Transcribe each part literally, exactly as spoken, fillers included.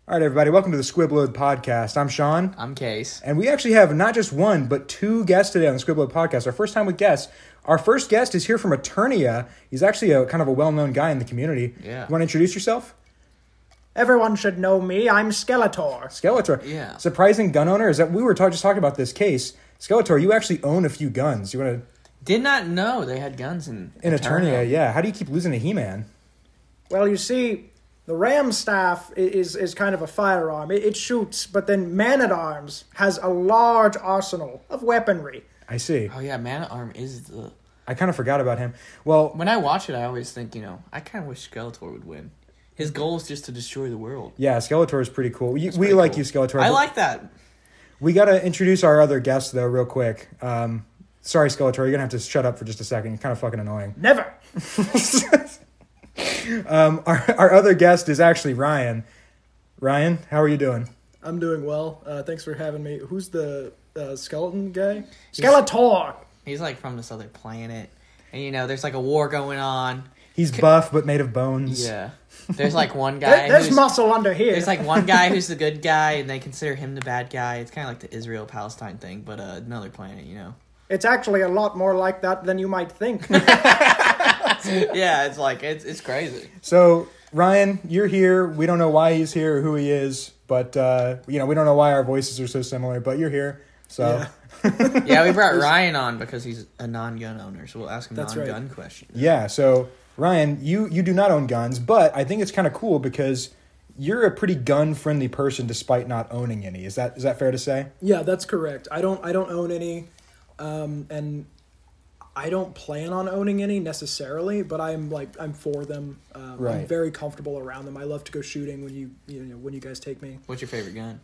All right, everybody, welcome to the Squibload Podcast. I'm Sean. I'm Case. And we actually have not just one, but two guests today on the Squibload Podcast. Our first time with guests. Our first guest is here from Eternia. He's actually a kind of a well-known guy in the community. Yeah. You want to introduce yourself? Everyone should know me. I'm Skeletor. Skeletor. Yeah. Surprising gun owner. Is that we were talk, just talking about this case. Skeletor, you actually own a few guns. You want to... Did not know they had guns in In Eternia. Eternia, yeah. How do you keep losing to He-Man? Well, you see, the ram staff i- is is kind of a firearm. It, it shoots, but then Man-at-Arms has a large arsenal of weaponry. I see. Oh yeah, Man-at-Arm is the... I kind of forgot about him. Well, When I watch it, I always think, you know, I kind of wish Skeletor would win. His goal is just to destroy the world. yeah, Skeletor is pretty cool. You, we pretty like cool. you, Skeletor. I but like that. We got to introduce our other guest, though, real quick. Um, sorry, Skeletor, you're going to have to shut up for just a second. You're kind of fucking annoying. Never. Um, our, our other guest is actually Ryan. Ryan, how are you doing? I'm doing well. Uh, thanks for having me. Who's the uh, skeleton guy? Skeletor. He's like from this other planet. And, you know, there's like a war going on. He's buff, but made of bones. Yeah. There's like one guy There- there's who's... muscle under here. There's like one guy who's the good guy, and they consider him the bad guy. It's kind of like the Israel-Palestine thing, but uh, another planet, you know. It's actually a lot more like that than you might think. Yeah, it's like, it's it's crazy. So, Ryan, you're here. We don't know why he's here or who he is, but, uh, you know, we don't know why our voices are so similar, but you're here. So, Yeah. Yeah, we brought Ryan on because he's a non-gun owner, so we'll ask him That's non-gun right. questions. yeah. So, Ryan, you, you do not own guns, but I think it's kind of cool because you're a pretty gun-friendly person despite not owning any. Is that is that fair to say? Yeah, that's correct. I don't. I don't own any, um, and I don't plan on owning any necessarily. But I'm like I'm for them. Um, Right. I'm very comfortable around them. I love to go shooting when you you know when you guys take me. What's your favorite gun?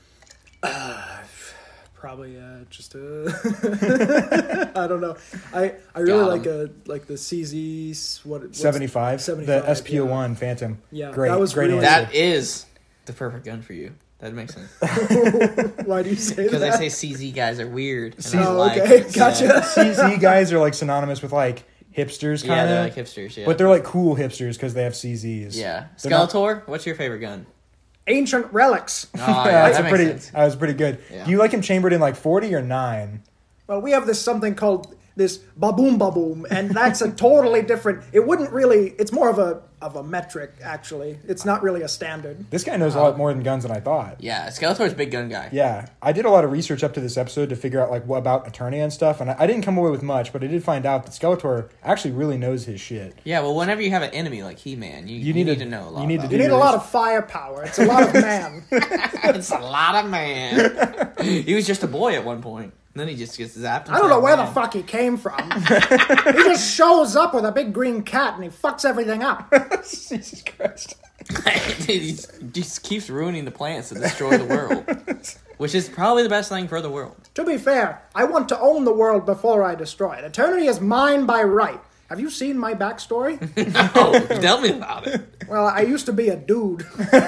Probably uh, just a. I don't know. I I really Got like 'em. a like the C Z what what's- seventy-five? seventy-five, The S P O one yeah. Phantom. Yeah, Great. that was great really- answer. That is the perfect gun for you. That makes sense. Why do you say Because that? they say C Z guys are weird. And C- I Oh, like okay, it. gotcha. Yeah, C Z guys are like synonymous with like hipsters, yeah kind of. they're like hipsters, yeah. But they're like cool hipsters because they have C Zs. Yeah. They're not- Skeletor, what's your favorite gun? Ancient relics. Oh, yeah, yeah, that's that a makes pretty. sense. That was pretty good. Yeah. Do you like him chambered in like forty or nine? Well, we have this something called this baboom baboom, and that's a totally different. It wouldn't really. It's more of a of a metric, actually. It's not really a standard. This guy knows a lot more than guns than I thought. Yeah, Skeletor's a big gun guy. Yeah, I did a lot of research up to this episode to figure out like what about Eternia and stuff, and I, I didn't come away with much, but I did find out that Skeletor actually really knows his shit. Yeah, well, whenever you have an enemy like He-Man, you, you, need need, to- to, know a lot you need to about do You need your a lot res- of firepower. It's a lot of man. it. It's a lot of man. He was just a boy at one point. And then he just gets zapped. I don't know where the fuck he came from. He just shows up with a big green cat and he fucks everything up. Jesus Christ. he just keeps ruining the plants to destroy the world. Which is probably the best thing for the world. To be fair, I want to own the world before I destroy it. Eternity is mine by right. Have you seen my backstory? Oh, tell me about it. Well, I used to be a dude.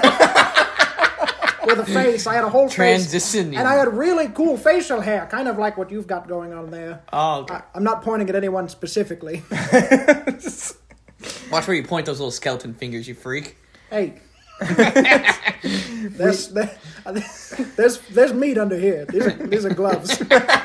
With a face. I had a whole face. Transitioning. And I had really cool facial hair, kind of like what you've got going on there. Oh, okay. I, I'm not pointing at anyone specifically. Watch where you point those little skeleton fingers, you freak. Hey. there's, there, there's there's meat under here. These are, these are gloves.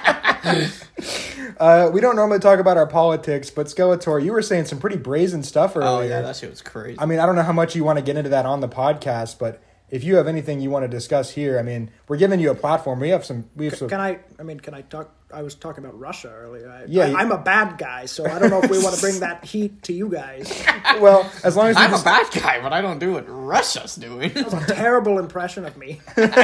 Uh, we don't normally talk about our politics, but Skeletor, you were saying some pretty brazen stuff earlier. Oh, yeah, that shit was crazy. I mean, I don't know how much you want to get into that on the podcast, but if you have anything you want to discuss here, I mean, we're giving you a platform. We have some. We have some. Can I? I mean, can I talk? I was talking about Russia earlier. I, Yeah, I, you- I'm a bad guy, so I don't know if we want to bring that heat to you guys. Well, as long as we I'm just, a bad guy, but I don't do what Russia's doing. That was a terrible impression of me.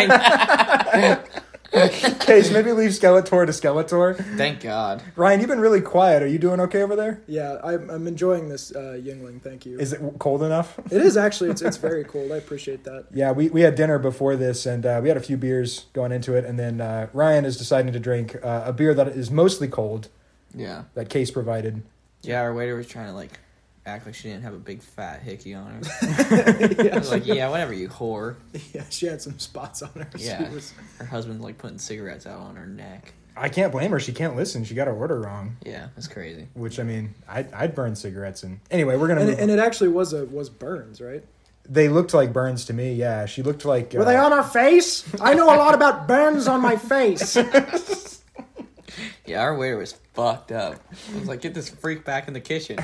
case, maybe leave Skeletor to Skeletor. Thank God. Ryan, you've been really quiet. Are you doing okay over there? Yeah, I'm I'm enjoying this uh, Yingling. Thank you. Is it cold enough? It is actually. It's it's very cold. I appreciate that. Yeah, we, we had dinner before this, and uh, we had a few beers going into it, and then uh, Ryan is deciding to drink uh, a beer that is mostly cold Yeah. that Case provided. Yeah, our waiter was trying to, like, act like she didn't have a big fat hickey on her. I was like, yeah, whatever, you whore. Yeah, she had some spots on her. She Yeah. was- Her husband's, like, putting cigarettes out on her neck. I can't blame her. She can't listen. She got her order wrong. Yeah, that's crazy. Which I mean, I'd, I'd burn cigarettes and anyway, we're gonna. and, move it, and it actually was a was Burns, right? They looked like burns to me. Yeah, she looked like. Were uh, they on her face? I know a lot about burns on my face. Yeah, our waiter was fucked up. I was like, get this freak back in the kitchen.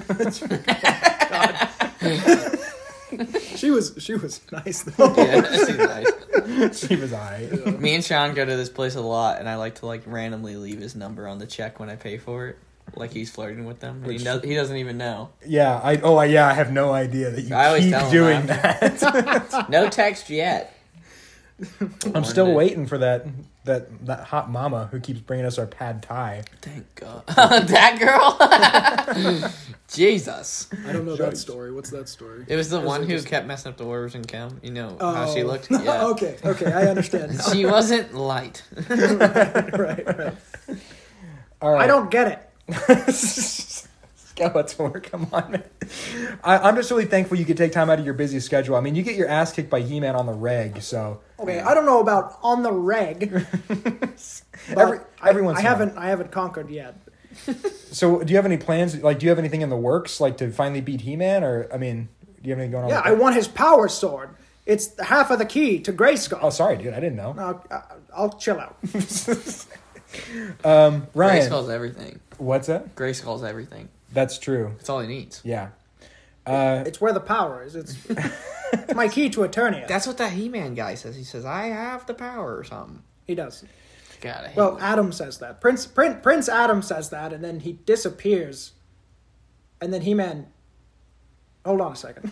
She was she was nice though. Yeah, she's nice. She was alright. Me and Sean go to this place a lot, and I like to like randomly leave his number on the check when I pay for it. Like he's flirting with them. And he, knows, he doesn't even know. Yeah, I oh I, yeah, I have no idea that you I always keep tell him doing that. that. No text yet. I'm still waiting for that that that hot mama who keeps bringing us our pad thai. Thank God. That girl? Jesus. I don't know that story. What's that story? It was the Is one it who just- kept messing up the orders in Chem. You know Oh. how she looked? Yeah. Okay, okay, I understand. now. She wasn't light. right, right, right. All right. I don't get it. Skeletor, come on, man. I, I'm just really thankful you could take time out of your busy schedule. I mean, you get your ass kicked by He-Man on the reg, so Okay, I don't know about on the reg. but Every- every I, once I in a while. haven't I haven't conquered yet. so. Do you have any plans? Like, do you have anything in the works, like to finally beat He-Man, or I mean, do you have anything going on? Yeah, with I that? want his power sword. It's half of the key to Grayskull. Oh, sorry, dude, I didn't know. I'll, I'll- I'll chill out. Um, Grace Ryan, calls everything. what's that? Grace calls everything. That's true. That's all he needs. Yeah. Uh, It's where the power is. It's my key to Eternia. That's what that He-Man guy says. He says, I have the power or something. He does. God, I hate Well, him. Adam says that. Prince Prince Prince Adam says that, and then he disappears. And then He-Man. Hold on a second.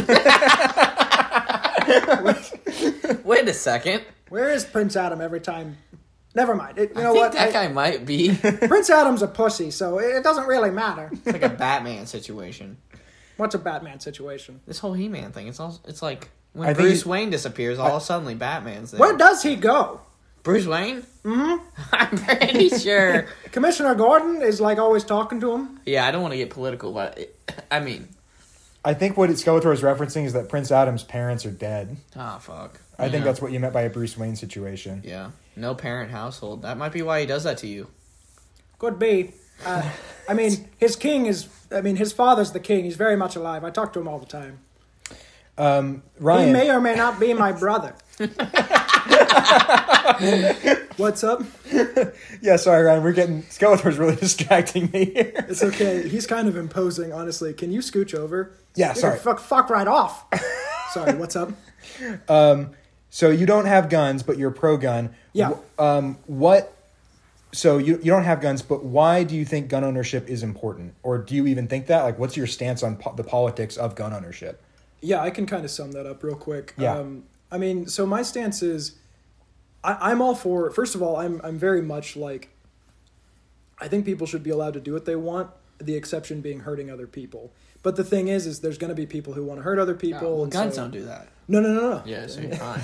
Wait a second. Where is Prince Adam every time? Never mind. It, you I know think what? that I- guy might be. It's Prince Adam's a pussy, so it it doesn't really matter. like a Batman situation. What's a Batman situation? This whole He-Man thing. It's all. It's like when I think Bruce he- Wayne disappears, all of a sudden Batman's there. Where does he go? Bruce Wayne? Mm-hmm. I'm pretty sure. Commissioner Gordon is like always talking to him. Yeah, I don't want to get political, but it, I mean, I think what Skeletor is referencing is that Prince Adam's parents are dead. ah, fuck. I think Yeah. that's what you meant by a Bruce Wayne situation. Yeah, no parent household. That might be why he does that to you. Could be. Uh, I mean, his king is. I mean, his father's the king. He's very much alive. I talk to him all the time. Um, Ryan, He may or may not be my brother. What's up? yeah, sorry, Ryan, we're getting Skeletor's really distracting me here. It's okay. He's kind of imposing, honestly. Can you scooch over? Yeah, You can sorry. fuck, fuck right off. Sorry, what's up? Um, so you don't have guns, but you're pro gun. Yeah. Wh- Um, what? So you you don't have guns, but why do you think gun ownership is important, or do you even think that? Like, what's your stance on po- the politics of gun ownership? Yeah, I can kind of sum that up real quick. Yeah. Um, I mean, so my stance is, I, I'm all for. First of all, I'm I'm very much like. I think people should be allowed to do what they want. The exception being hurting other people. But the thing is, is there's going to be people who want to hurt other people. well, and guns so- don't do that. No, no, no, no. Yeah, so you're fine.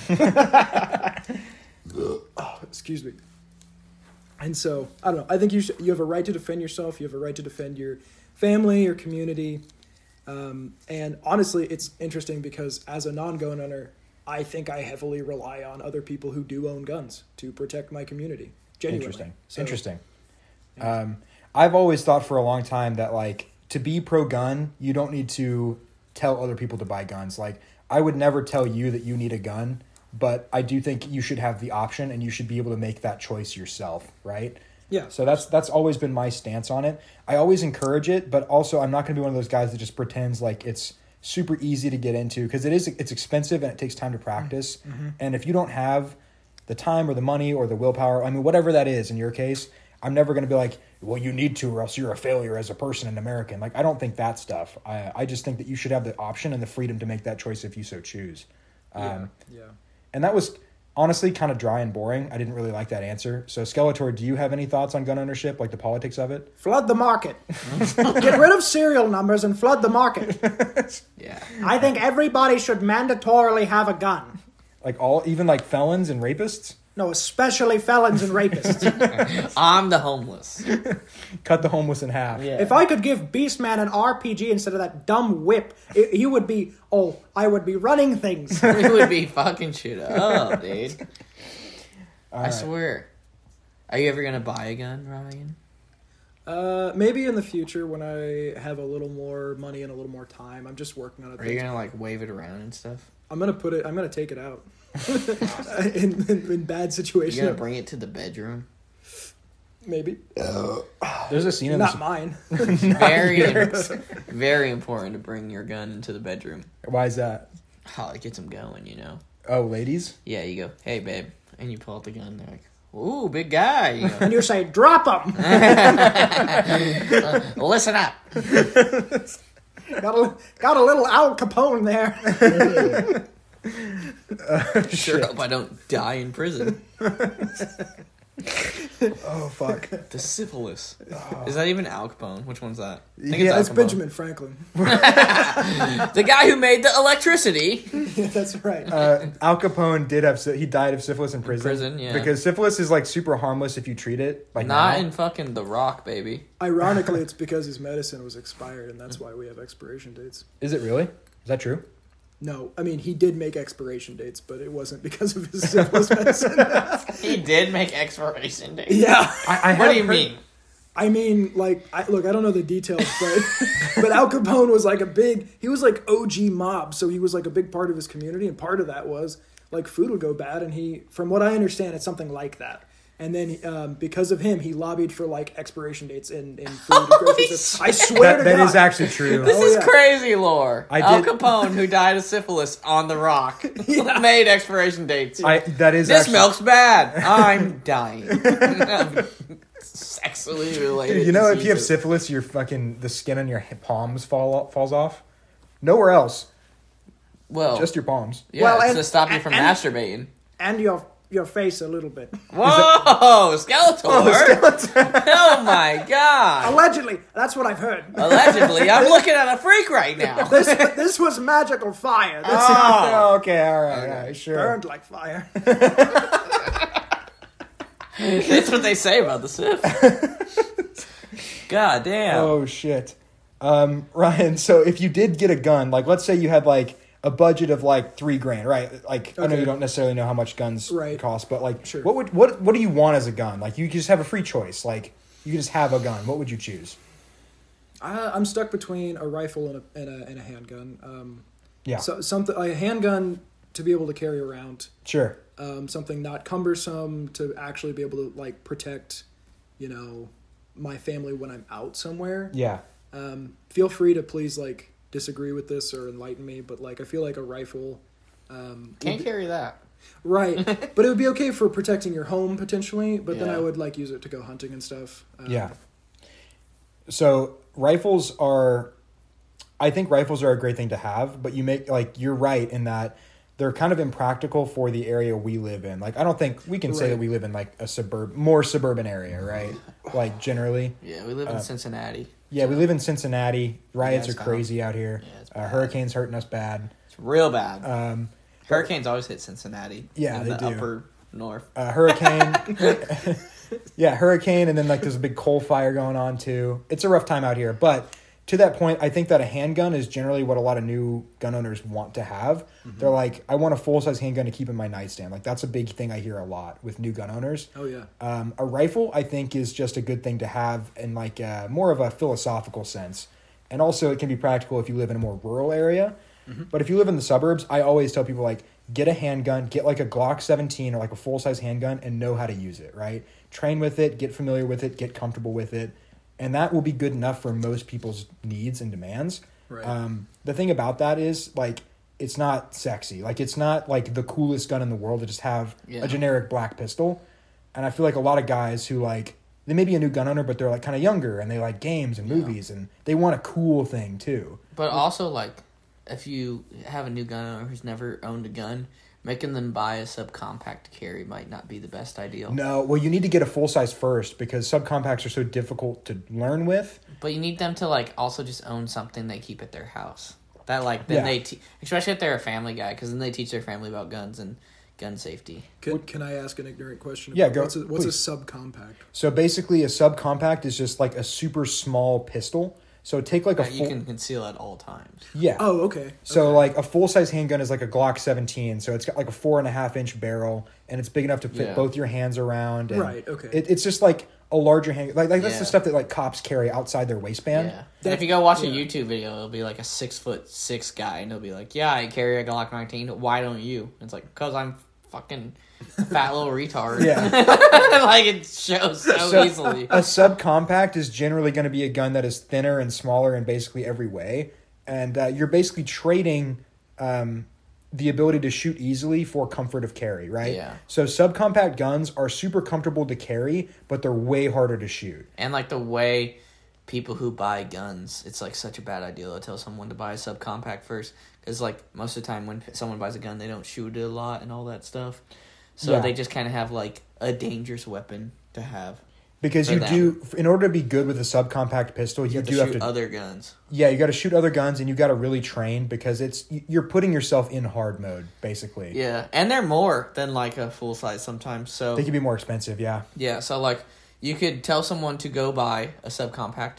Oh, excuse me. And so I don't know. I think you should, you have a right to defend yourself. You have a right to defend your family, your community. Um, and honestly, it's interesting because as a non-gun owner, I think I heavily rely on other people who do own guns to protect my community. Genuinely. Interesting. So- Interesting. Um, I've always thought for a long time that like to be pro gun, you don't need to tell other people to buy guns. Like I would never tell you that you need a gun, but I do think you should have the option and you should be able to make that choice yourself, right? Yeah. So that's that's always been my stance on it. I always encourage it, but also I'm not going to be one of those guys that just pretends like it's super easy to get into because it is it's expensive and it takes time to practice. Mm-hmm. And if you don't have the time or the money or the willpower, I mean whatever that is in your case, I'm never going to be like, well, you need to or else you're a failure as a person and American. Like I don't think that stuff. I I just think that you should have the option and the freedom to make that choice if you so choose. Um, yeah. And that was honestly kind of dry and boring. I didn't really like that answer. So Skeletor, do you have any thoughts on gun ownership, like the politics of it? Flood the market. Get rid of serial numbers and flood the market. Yeah. I think everybody should mandatorily have a gun. Like all, even like felons and rapists? No, especially felons and rapists. I'm the homeless. Cut the homeless in half. Yeah. If I could give Beastman an R P G instead of that dumb whip, it, he would be, oh, I would be running things. We would be fucking shit up, dude. I right. swear. Are you ever gonna buy a gun, Ryan? Uh, maybe in the future when I have a little more money and a little more time. I'm just working on it. Are you gonna like wave it around and stuff? I'm gonna put it. I'm gonna take it out in, in in bad Are you situations. gonna bring it to the bedroom? Maybe There's a scene in not this. mine. Very, very important to bring your gun into the bedroom. Why is that? Oh, it gets them going, you know. Oh, ladies. Yeah, you go, hey babe, and you pull out the gun. They're like, ooh, big guy. You go, And you say, drop them. uh, listen up. got, a, got a little Al Capone there. Uh, Sure shit. hope I don't die in prison. Oh fuck. The syphilis. Is that even Al Capone? Which one's that? I think Yeah, Al That's Capone. Benjamin Franklin. The guy who made the electricity. Yeah, that's right. Uh, Al Capone did have sy- he died of syphilis in prison. prison, yeah. Because syphilis is like super harmless if you treat it. Like Not now. in fucking The Rock, baby. Ironically, it's because his medicine was expired, and that's why we have expiration dates. Is it really? Is that true? No, I mean he did make expiration dates, but it wasn't because of his syphilis medicine. He did make expiration dates. Yeah, I, I What have do you heard- mean? I mean, like, I, look, I don't know the details, but but Al Capone was like a big. He was like O G mob, so he was like a big part of his community, and part of that was like food would go bad, and he, from what I understand, it's something like that. And then um, because of him, he lobbied for like expiration dates in in food. and grocery Holy stores. I swear That, to that God. is actually true. This Oh, is yeah. crazy lore. I Al did- Capone, who died of syphilis on The Rock, made expiration dates. I that is This actually, milk's bad. I'm dying. Sexually related. You know, if you have diseases. syphilis, your fucking the skin on your h- palms fall falls off. Nowhere else, well, just your palms. yeah, Well, it's and- to stop you from and- masturbating. And your your face a little bit. Whoa, Skeletor! Oh, my god! Allegedly. That's what I've heard. Allegedly, I'm looking at a freak right now. This, this was magical fire. This Oh. Oh, okay, all right, all right, sure. burned like fire. That's what they say about the Sith. God damn. Oh shit, um, Ryan. So if you did get a gun, like let's say you had like a budget of like three grand, right? Like I know Okay. you don't necessarily know how much guns Right. cost, but like, Sure. what would what what do you want as a gun? Like you just have a free choice. Like you could just have a gun. What would you choose? I, I'm stuck between a rifle and a and a, and a handgun. Um, Yeah, So something like a handgun to be able to carry around. sure. Um, something not cumbersome to actually be able to like protect, you know, my family when I'm out somewhere. Yeah, Um, feel free to please like disagree with this or enlighten me, but like I feel like a rifle. Um, Can't would be- carry that. right, but it would be okay for protecting your home potentially. But then Yeah. I would like use it to go hunting and stuff. Um, yeah. So rifles are, I think rifles are a great thing to have, but you make like you're right in that they're kind of impractical for the area we live in. Like I don't think we can say Right. that we live in like a suburb, more suburban area, right? Like generally. Yeah, we live in Uh, Cincinnati. Yeah, we live in Cincinnati. Riots Yeah, are it's crazy out here. Yeah, it's uh, bad. hurricanes hurting us bad. It's real bad. Um, Hurricanes always hit Cincinnati. Yeah, in they the do. upper north. uh, hurricane. yeah, hurricane, and then like there's a big coal fire going on too. It's a rough time out here. But to that point, I think that a handgun is generally what a lot of new gun owners want to have. Mm-hmm. They're like, I want a full size handgun to keep in my nightstand. Like that's a big thing I hear a lot with new gun owners. Oh yeah. Um, a rifle, I think, is just a good thing to have in like uh, more of a philosophical sense, and also it can be practical if you live in a more rural area. Mm-hmm. But if you live in the suburbs, I always tell people like get a handgun, get like a Glock seventeen or like a full size handgun, and know how to use it. Right, train with it, get familiar with it, get comfortable with it, and that will be good enough for most people's needs and demands. Right. Um, the thing about that is like it's not sexy. Like it's not like the coolest gun in the world to just have Yeah. a generic black pistol. And I feel like a lot of guys who like they may be a new gun owner, but they're like kind of younger and they like games and movies and they want a cool thing too. But also, like, if you have a new gun owner who's never owned a gun, making them buy a subcompact to carry might not be the best ideal. No, well, you need to get a full size first because subcompacts are so difficult to learn with. But you need them to, like, also just own something they keep at their house. That, like, then Yeah. they, te- especially if they're a family guy, because then they teach their family about guns and gun safety. Can, can I ask an ignorant question? Yeah, about go- What's a, what's a please. subcompact? So basically, a subcompact is just like a super small pistol. So take like a That you full can conceal at all times. yeah. Oh, okay. So okay. like a full size handgun is like a Glock seventeen. So it's got like a four and a half inch barrel, and it's big enough to fit Yeah. both your hands around. And Right, okay. It, it's just like a larger hand. Like, like that's Yeah. the stuff that like cops carry outside their waistband. Yeah. And if you go watch a yeah. YouTube video, it'll be like a six foot six guy, and he'll be like, "Yeah, I carry a Glock nineteen. Why don't you?" And it's like, "Cause I'm fucking fat little retard." Yeah. Like it shows so, So- easily. A subcompact is generally going to be a gun that is thinner and smaller in basically every way, and uh, you're basically trading um, the ability to shoot easily for comfort of carry, right? Yeah. So subcompact guns are super comfortable to carry, but they're way harder to shoot. And like the way people who buy guns, it's like such a bad idea to tell someone to buy a subcompact first, because like most of the time when someone buys a gun, they don't shoot it a lot and all that stuff. So Yeah. they just kind of have like a dangerous weapon to have. Because For you them. do, in order to be good with a subcompact pistol, You, you, have do to have shoot to. other guns. Yeah, you got to shoot other guns, and you got to really train because it's you're putting yourself in hard mode basically. Yeah, and they're more than like a full size sometimes. So They can be more expensive. Yeah. yeah, so like you could tell someone to go buy a subcompact,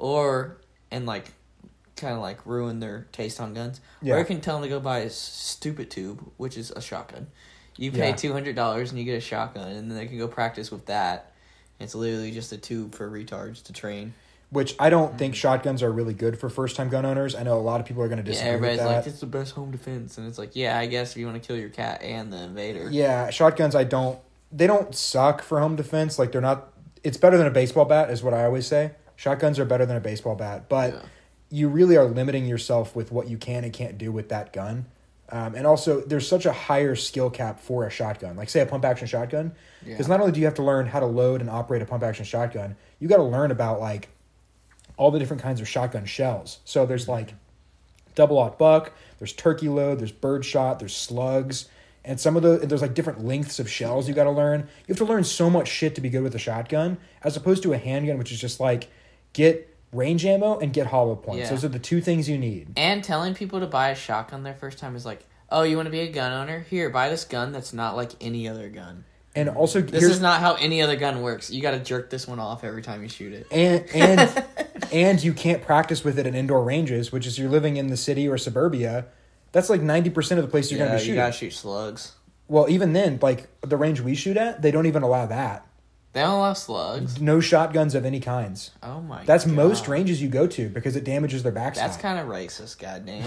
or and like kind of like ruin their taste on guns. Yeah. Or you can tell them to go buy a stupid tube, which is a shotgun. You pay Yeah. two hundred dollars and you get a shotgun, and then they can go practice with that. It's literally just a tube for retards to train. Which I don't think shotguns are really good for first time gun owners. I know a lot of people are going to Yeah, disagree everybody's with like, that. it's the best home defense, and it's like, yeah, I guess if you want to kill your cat and the invader. Yeah, shotguns I don't they don't suck for home defense. Like they're not it's better than a baseball bat is what I always say. Shotguns are better than a baseball bat, but Yeah. you really are limiting yourself with what you can and can't do with that gun. Um, and also, there's such a higher skill cap for a shotgun. Like, say, a pump-action shotgun. Because Yeah. not only do you have to learn how to load and operate a pump-action shotgun, you got to learn about, like, all the different kinds of shotgun shells. So there's, like, double-aught buck, there's turkey load, there's bird shot, there's slugs. And some of the, there's, like, different lengths of shells you got to learn. You have to learn so much shit to be good with a shotgun, as opposed to a handgun, which is just, like, get range ammo and get hollow points. Yeah. Those are the two things you need. And telling people to buy a shotgun their first time is like, oh, you want to be a gun owner? Here, buy this gun that's not like any other gun. And also, This here's, is not how any other gun works. You got to jerk this one off every time you shoot it. and and and you can't practice with it in indoor ranges, which is you're living in the city or suburbia. That's like ninety percent of the place you're Yeah, going to be you shooting. got to shoot slugs. Well, even then, like the range we shoot at, they don't even allow that. They don't allow slugs. No shotguns of any kinds. Oh my That's God. most ranges you go to because it damages their backstop. That's kind of racist, goddamn.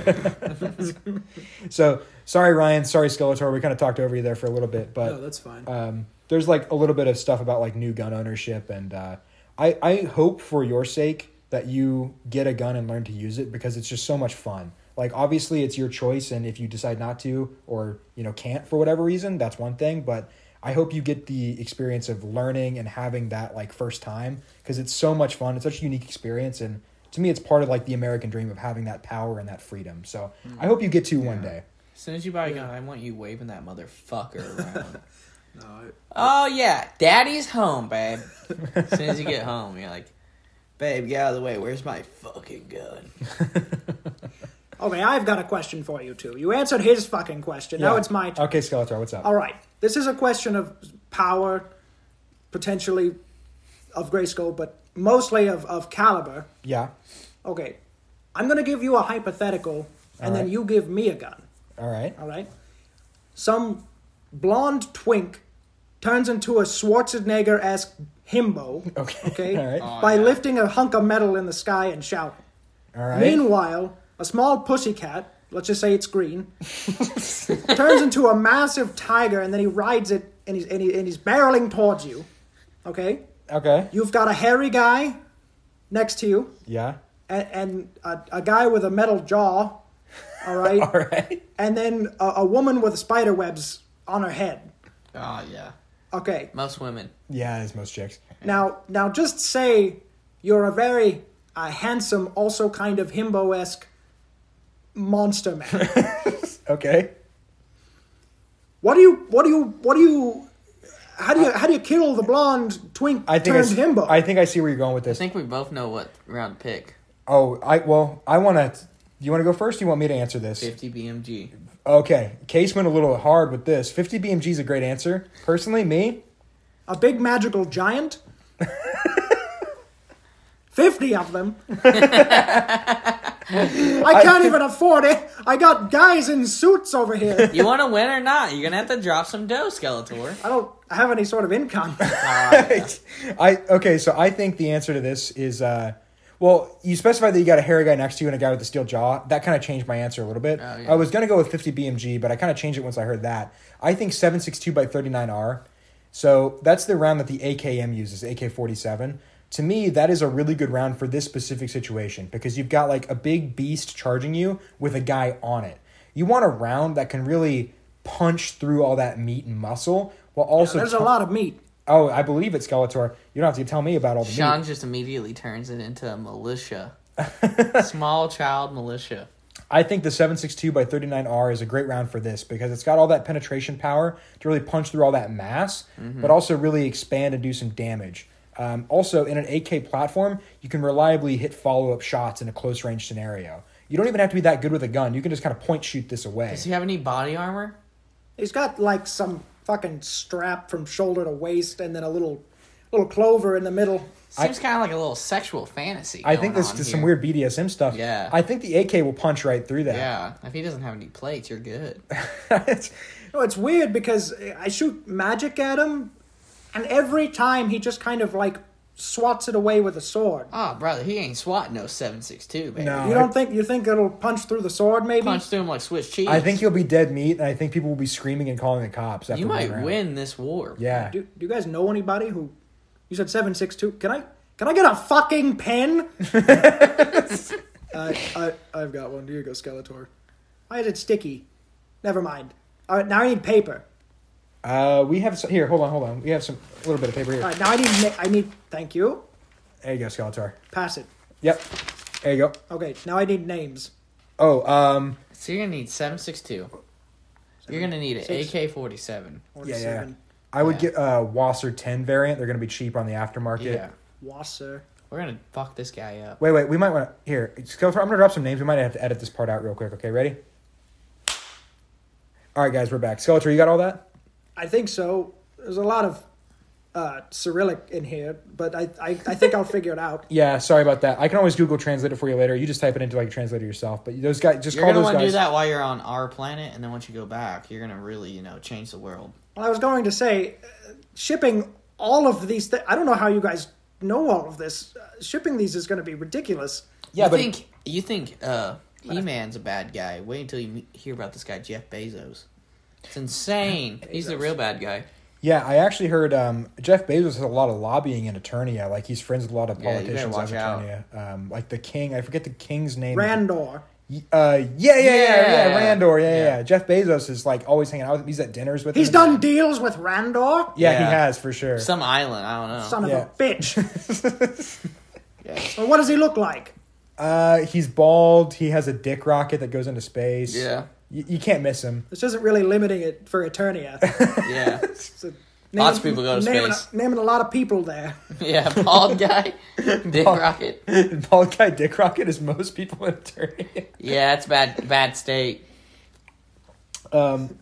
So sorry, Ryan. Sorry, Skeletor. We kind of talked over you there for a little bit, but No, that's fine. um, there's like a little bit of stuff about like new gun ownership, and uh, I I hope for your sake that you get a gun and learn to use it because it's just so much fun. Like obviously it's your choice, and if you decide not to or you know can't for whatever reason, that's one thing. But I hope you get the experience of learning and having that like first time because it's so much fun. It's such a unique experience, and to me, it's part of like the American dream of having that power and that freedom. So I hope you get to one day. As soon as you buy a gun, I want you waving that motherfucker around. No, I, Oh, yeah. Daddy's home, babe. As soon as you get home, you're like, babe, get out of the way. Where's my fucking gun? Okay, I've got a question for you two. You answered his fucking question. Now Yeah. it's my turn. Okay, Skeletor, what's up? All right. This is a question of power, potentially of Grayskull, but mostly of, of caliber. Yeah. Okay. I'm going to give you a hypothetical, and All then right. you give me a gun. All right. All right? Some blonde twink turns into a Schwarzenegger-esque himbo, Okay. okay, All right. Oh, by yeah. lifting a hunk of metal in the sky and shouting. All right. Meanwhile, a small pussycat, let's just say it's green, turns into a massive tiger, and then he rides it, and he's, and, he, and he's barreling towards you. Okay? Okay. You've got a hairy guy next to you, Yeah. and, and a, a guy with a metal jaw, all right? All right. And then a, a woman with spider webs on her head. Oh, yeah. Okay. Most women. Yeah, as most chicks. Now, now, just say you're a very uh, handsome, also kind of himbo-esque monster man. Okay. What do you? What do you? What do you? How do you? How do you kill the blonde twink I think I, turned s- himbo? I think I see where you're going with I this. think we both know what round to pick. Oh, I well, I want to. Do you want to go first? Or you want me to answer this? fifty B M G. Okay. Case went a little hard with this. fifty B M G is a great answer. Personally, me. A big magical giant. Fifty of them. I can't even afford it. I got guys in suits over here. You want to win or not? You're gonna have to drop some dough, Skeletor. I don't have any sort of income. I okay, so I think the answer to this is uh well, you specified that you got a hairy guy next to you and a guy with a steel jaw. That kind of changed my answer a little bit. Oh, yeah. I was going to go with fifty B M G, but I kind of changed it once I heard that. I think seven six two by thirty-nine R. So that's the round that the A K M uses, A K forty-seven. To me, that is a really good round for this specific situation because you've got like a big beast charging you with a guy on it. You want a round that can really punch through all that meat and muscle while also... Yeah, there's t- a lot of meat. Oh, I believe it, Skeletor. You don't have to tell me about all the Sean meat. just immediately turns it into a militia. Small child militia. I think the seven six two by thirty-nine R is a great round for this because it's got all that penetration power to really punch through all that mass, mm-hmm. but also really expand and do some damage. Um, also, in an A K platform, you can reliably hit follow-up shots in a close-range scenario. You don't even have to be that good with a gun. You can just kind of point shoot this away. Does he have any body armor? He's got like some fucking strap from shoulder to waist and then a little little clover in the middle. Seems kind of like a little sexual fantasy. I think this this is some weird B D S M stuff. Yeah. I think the A K will punch right through that. Yeah, if he doesn't have any plates, you're good. It's- No, it's weird because I shoot magic at him, and every time he just kind of like swats it away with a sword. Oh, brother, he ain't swatting no seven six two, baby. No. You don't think you think it'll punch through the sword? Maybe. Punch through him like Swiss cheese. I think you'll be dead meat, and I think people will be screaming and calling the cops. After you one might round. win this war. Yeah. Do, do you guys know anybody who? You said seven six two. Can I? Can I get a fucking pen? I, I, I've got one. Here you go, Skeletor. Why is it sticky? Never mind. All right, now I need paper. Uh, we have some, here. Hold on, hold on. We have some a little bit of paper here. All right, now I need. na- I need. Thank you. There you go, Skeletor. Pass it. Yep. There you go. Okay, now I need names. Oh, um, So you're gonna need seven six two. You're gonna need an A Six. K forty-seven. yeah, yeah. forty-seven. I would Yeah. get uh Wasser ten variant. They're gonna be cheap on the aftermarket. Yeah. Wasser. We're gonna fuck this guy up. Wait, wait. We might want to here. Skeletor, I'm gonna drop some names. We might have to edit this part out real quick. Okay, ready? All right, guys, we're back. Skeletor, you got all that? I think so. There's a lot of uh, Cyrillic in here, but I, I, I think I'll figure it out. Yeah. Sorry about that. I can always Google Translate it for you later. You just type it into like a translator yourself. But those guys, just You're call gonna those want to guys. do that while you're on our planet, and then once you go back, you're gonna really, you know, change the world. Well, I was going to say, uh, shipping all of these things. I don't know how you guys know all of this. Uh, shipping these is going to be ridiculous. Yeah, you but think you think uh, He-Man's a bad guy? Wait until you meet, hear about this guy Jeff Bezos. It's insane. He's the real bad guy. yeah, I actually heard um, Jeff Bezos has a lot of lobbying in Eternia. Like he's friends with a lot of Yeah, you better politicians watch of out. Eternia. Um, like the king. I forget the king's name. Randor. Uh, yeah, yeah, yeah, yeah, Yeah. Randor, yeah, yeah, Yeah. yeah. Jeff Bezos is like always hanging out. He's at dinners with. He's him. done deals with Randor. Yeah, he Yeah. has for sure. Some island, I don't know. Son of Yeah. a bitch. Yeah. Well, what does he look like? Uh, he's bald. He has a dick rocket that goes into space. Yeah. You, you can't miss him. This isn't really limiting it for Eternia. Yeah. So, Lots of people go to naming space. A, naming a lot of people there. Yeah, bald guy, Dick Rocket. Bald guy dick rocket is most people in Eternia. Yeah, it's bad, bad state. Um,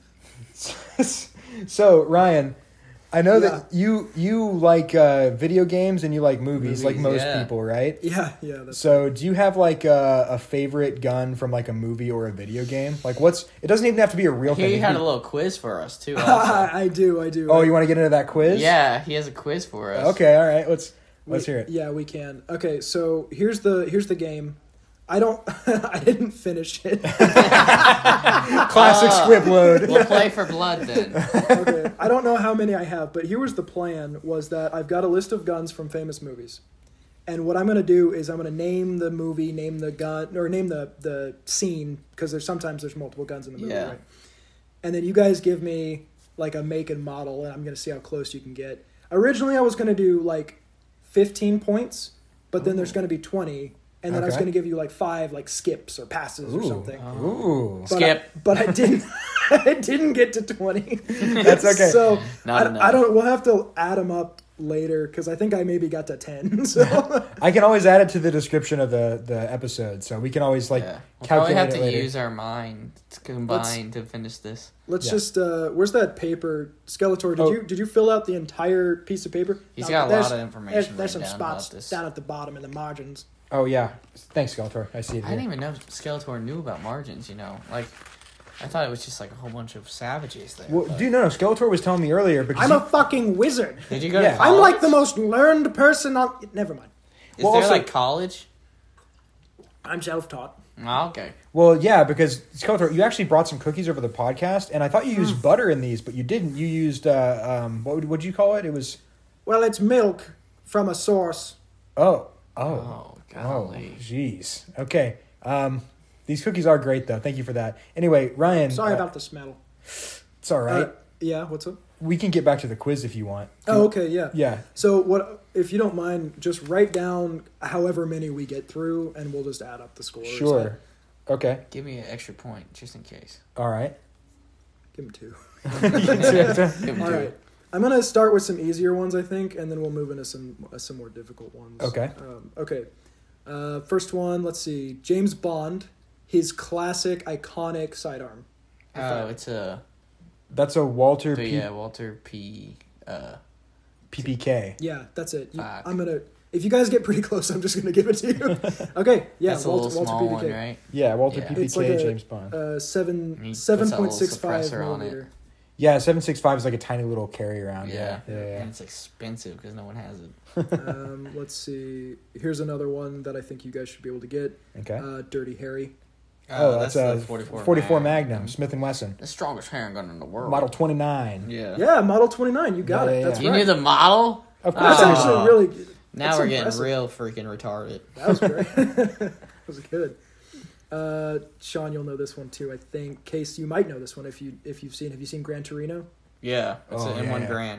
so Ryan, I know Yeah. that you you like uh, video games and you like movies, like Movies, most yeah. people, right? Yeah, yeah. That's, So, do you have like a, a favorite gun from like a movie or a video game? Like, what's? It doesn't even have to be a real Here thing. you It had can a be- little quiz for us too. Also. I do, I do. oh, you want to get into that quiz? Yeah, he has a quiz for us. Okay. All right. Let's let's We- hear it. Yeah, we can. Okay, so here's the here's the game. I don't. I didn't finish it. Classic Ah. squib load. We'll play for blood then. Okay, I don't know how many I have, but here was the plan: was that I've got a list of guns from famous movies, and what I'm going to do is I'm going to name the movie, name the gun, or name the the scene because there's sometimes there's multiple guns in the movie, Yeah. right? And then you guys give me like a make and model, and I'm going to see how close you can get. Originally, I was going to do like fifteen points, but then there's going to be twenty. And then I was Okay. going to give you like five like skips or passes or Ooh. something. Ooh. But Skip. I, but I didn't. I didn't get to twenty. That's okay. So Not I, enough. I don't. We'll have to add them up later because I think I maybe got to ten. So I can always add it to the description of the, the episode, so we can always like Yeah. We'll probably calculate have it to later. use our mind to combine to finish this. let's Yeah. just. Uh, where's that paper, Skeletor? Did Oh. you did you fill out the entire piece of paper? He's No, got a there's- lot of information There's, there's some written down spots about this. down at the bottom in the margins. Oh yeah, thanks Skeletor. I see it I here. didn't even know Skeletor knew about margins. You know, like I thought it was just like a whole bunch of savages there. Well, but- dude, no, no. Skeletor was telling me earlier because I'm he- a fucking wizard. Did you go Yeah. to college? I'm like the most learned person on. Never mind. Is Well, there also- like college? I'm self-taught. Oh, okay. well, yeah, because Skeletor, you actually brought some cookies over the podcast, and I thought you Hmm. used butter in these, but you didn't. You used uh, um, what would what'd you call it? It was Well, it's milk from a source. oh oh Oh, golly. jeez. Okay, um, these cookies are great though. Thank you for that. Anyway, Ryan, Sorry uh, about the smell. it's all right. Uh, yeah, what's up? We can get back to the quiz if you want. Oh, okay, yeah. Yeah. So what? If you don't mind, just write down however many we get through, and we'll just add up the scores. Sure. Okay. Give me an extra point just in case. All right. Give them two. Give 'em All two. right. I'm gonna start with some easier ones, I think, and then we'll move into some uh, some more difficult ones. Okay. Um, okay. Uh, first one. Let's see. James Bond. His classic, iconic sidearm. Oh, it's a That's a Walter but P- yeah, Walter P. Uh, P P K. Yeah, that's it. You, Fuck. I'm gonna. If you guys get pretty close, I'm just gonna give it to you. Okay. Yeah. that's a Walter, little small Walter P P K. one, right? Yeah, Walter Yeah. P P K, It's like a- James Bond. Uh, He seven puts seven that point little six five suppressor on it. millimeter. Yeah, seven six five is like a tiny little carry around. Yeah. Yeah, yeah. yeah. And it's expensive because no one has it. um, let's see. Here's another one that I think you guys should be able to get. Okay. Uh, Dirty Harry. oh, that's, a the forty-four, forty-four Magnum. Magnum, Smith and Wesson, The strongest handgun in the world. model twenty-nine. Yeah. Yeah, Model twenty-nine. You got Yeah, it. yeah, That's You right. knew the model? Of course, That's I Oh. did. actually really. Now That's we're impressive. getting real freaking retarded. That was great. that was good. Uh, Sean, you'll know this one too. I think. Case, you might know this one if you if you've seen. Have you seen Gran Torino? Yeah. It's Oh, an M yeah, one yeah. Grand.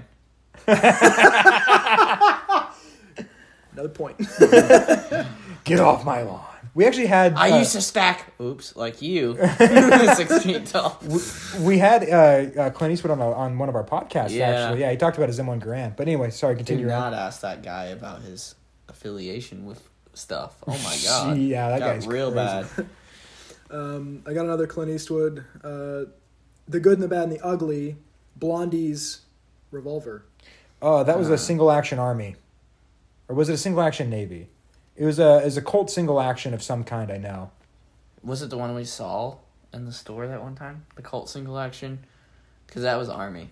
Another point. Get off my lawn. We actually had. I uh, used to stack, oops, like you, six feet tall. we, we had uh, uh, Clint Eastwood on, a, on one of our podcasts. Yeah. Actually, yeah, he talked about his M one Grand. But anyway, sorry, Do continue. on. not ask that guy about his affiliation with stuff. Oh my god. Yeah, that Got guy's real crazy. bad. Um, I got another Clint Eastwood. Uh, the Good and the Bad and the Ugly. Blondie's revolver. Oh, that was Uh. a single action army, or was it a single action navy? It was a it was a Colt single action of some kind. I know. Was it the one we saw in the store that one time? The Colt single action? Because that was Army.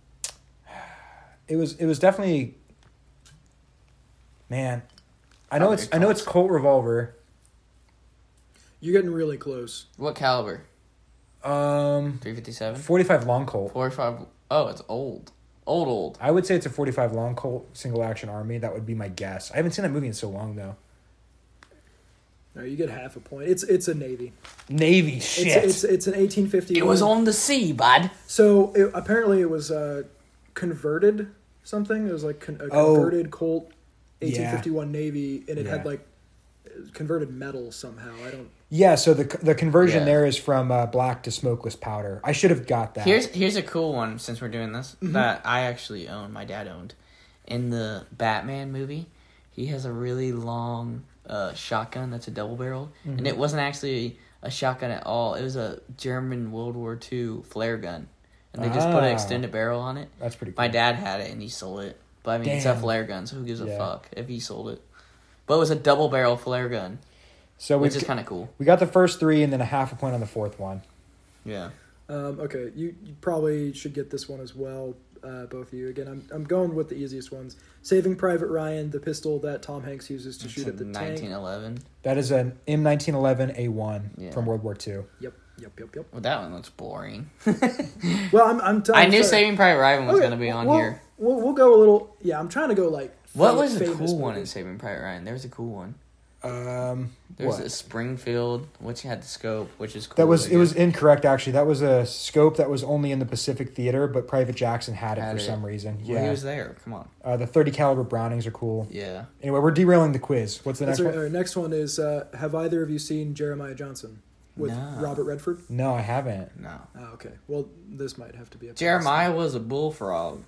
It was it was definitely. Man, I know Probably it's I know it's Colts. Colt revolver. You're getting really close. What caliber? Um, three fifty-seven? forty-five long Colt. forty-five. Oh, it's old. Old, old. I would say it's a forty-five long Colt single action army. That would be my guess. I haven't seen that movie in so long though. No, you get half a point. It's it's a Navy. Navy shit. It's it's, it's an eighteen fifty. It was on the sea, bud. So it, apparently it was uh, converted something. It was like con- a Oh. converted Colt eighteen fifty-one Navy, and it had Yeah. like converted metal somehow. I don't. Yeah, so the the conversion Yeah. there is from uh, black to smokeless powder. I should have got that. Here's here's a cool one since we're doing this Mm-hmm. that I actually own. My dad owned. In the Batman movie, he has a really long uh, shotgun that's a double barrel, Mm-hmm. and it wasn't actually a shotgun at all. It was a German World War Two flare gun, and they just put an Ah. extended barrel on it. That's pretty cool. My dad had it and he sold it, but I mean it's a Damn. flare gun, so who gives a Yeah. fuck if he sold it? But it was a double barrel flare gun, So we which is kind of cool. we got the first three and then a half a point on the fourth one. Yeah. Um, okay, you, you probably should get this one as well, uh, both of you. Again, I'm I'm going with the easiest ones. Saving Private Ryan, the pistol that Tom Hanks uses to shoot at the nineteen tank. eleven. That is an M nineteen eleven A one Yeah. from World War Two. Yep, yep, yep, yep. Well, that one looks boring. Well, I'm I'm telling I you, knew sorry. Saving Private Ryan was Okay, going to be on we'll, here. We'll we'll go a little. Yeah, I'm trying to go like. What fam- was the famous cool one in movies. Saving Private Ryan? There was a cool one. Um, There was what? a Springfield, which had the scope, which is cool. That was I it was guess. incorrect actually. That was a scope that was only in the Pacific Theater, but Private Jackson had it Had for it. some reason. Well, Yeah, he was there. Come on. uh, the thirty caliber Brownings are cool. Yeah. Anyway, we're derailing the quiz. What's the That's next right. one? Our next one is: uh, have either of you seen Jeremiah Johnson with No. Robert Redford? No, I haven't. No. Oh, okay. Well, this might have to be a pass. Jeremiah was a bullfrog.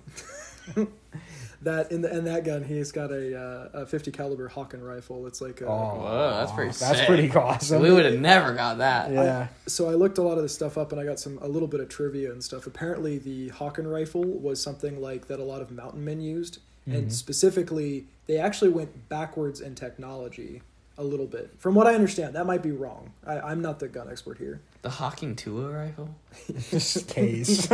That in the in that gun, he's got a uh, a fifty caliber Hawken rifle. It's like a, Oh, Whoa, that's pretty That's sick. pretty awesome. We would have never got that. Yeah. So I looked a lot of this stuff up, and I got some a little bit of trivia and stuff. Apparently, the Hawken rifle was something like that a lot of mountain men used, Mm-hmm. and specifically, they actually went backwards in technology a little bit. From what I understand, that might be wrong. I, I'm not the gun expert here. The Hawking Tua rifle? Just case.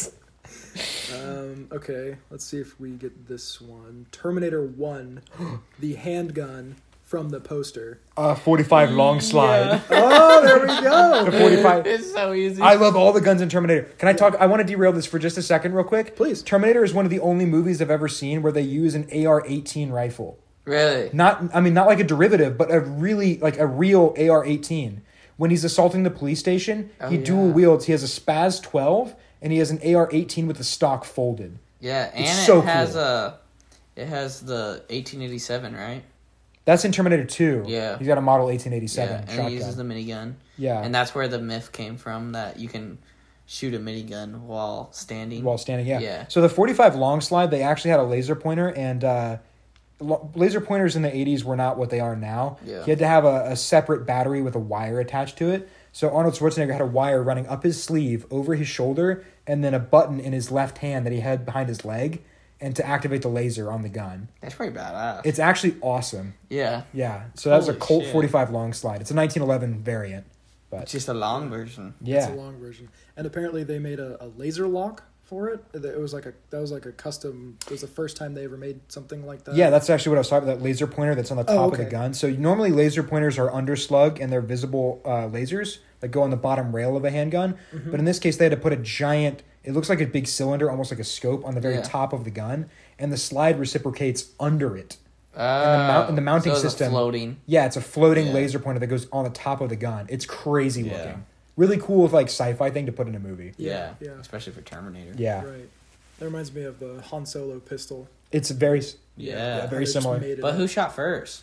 Um, okay, let's see if we get this one. Terminator one, the handgun from the poster. uh, forty-five long slide. Oh, there we go. The forty-five. It's so easy. I love all the guns in Terminator. Can I talk? I want to derail this for just a second, real quick. Please. Terminator is one of the only movies I've ever seen where they use an A R eighteen rifle. Really? Not, I mean, not like a derivative, but a really like a real A R eighteen. When he's assaulting the police station, Oh, he yeah. dual wields. He has a Spaz twelve and he has an A R eighteen with the stock folded. Yeah, and It's it so has cool. a, it has the eighteen eighty-seven, right? That's in Terminator two. Yeah. He's got a model eighteen eighty-seven Yeah, and shotgun. he uses the minigun. yeah. And that's where the myth came from that you can shoot a minigun while standing. While standing, yeah. Yeah. So the forty-five long slide, they actually had a laser pointer, and uh, lo- laser pointers in the eighties were not what they are now. Yeah. He had to have a, a separate battery with a wire attached to it. So Arnold Schwarzenegger had a wire running up his sleeve, over his shoulder, and then a button in his left hand that he had behind his leg, and to activate the laser on the gun. That's pretty badass. It's actually awesome. yeah. Yeah. So that was a Holy Colt shit. forty-five long slide. It's a nineteen eleven variant. But It's just a long version. It's yeah. a long version. And apparently they made a, a laser lock for it. It was like a that was like a custom. It was the first time they ever made something like that. Yeah, that's actually what I was talking about, that laser pointer that's on the top Oh, of the okay. gun. So normally laser pointers are underslug and they're visible uh, lasers that go on the bottom rail of a handgun. Mm-hmm. But in this case, they had to put a giant, it looks like a big cylinder, almost like a scope, on the very Yeah. top of the gun. And the slide reciprocates under it. Oh, the mount- and the mounting so it's a system- floating. Yeah, it's a floating Yeah. laser pointer that goes on the top of the gun. It's crazy Yeah. looking. Really cool, like sci-fi thing to put in a movie. Yeah. Yeah. Especially for Terminator. Yeah. Right. That reminds me of the Han Solo pistol. It's very Yeah. Yeah, very They just similar. made it But up. who shot first?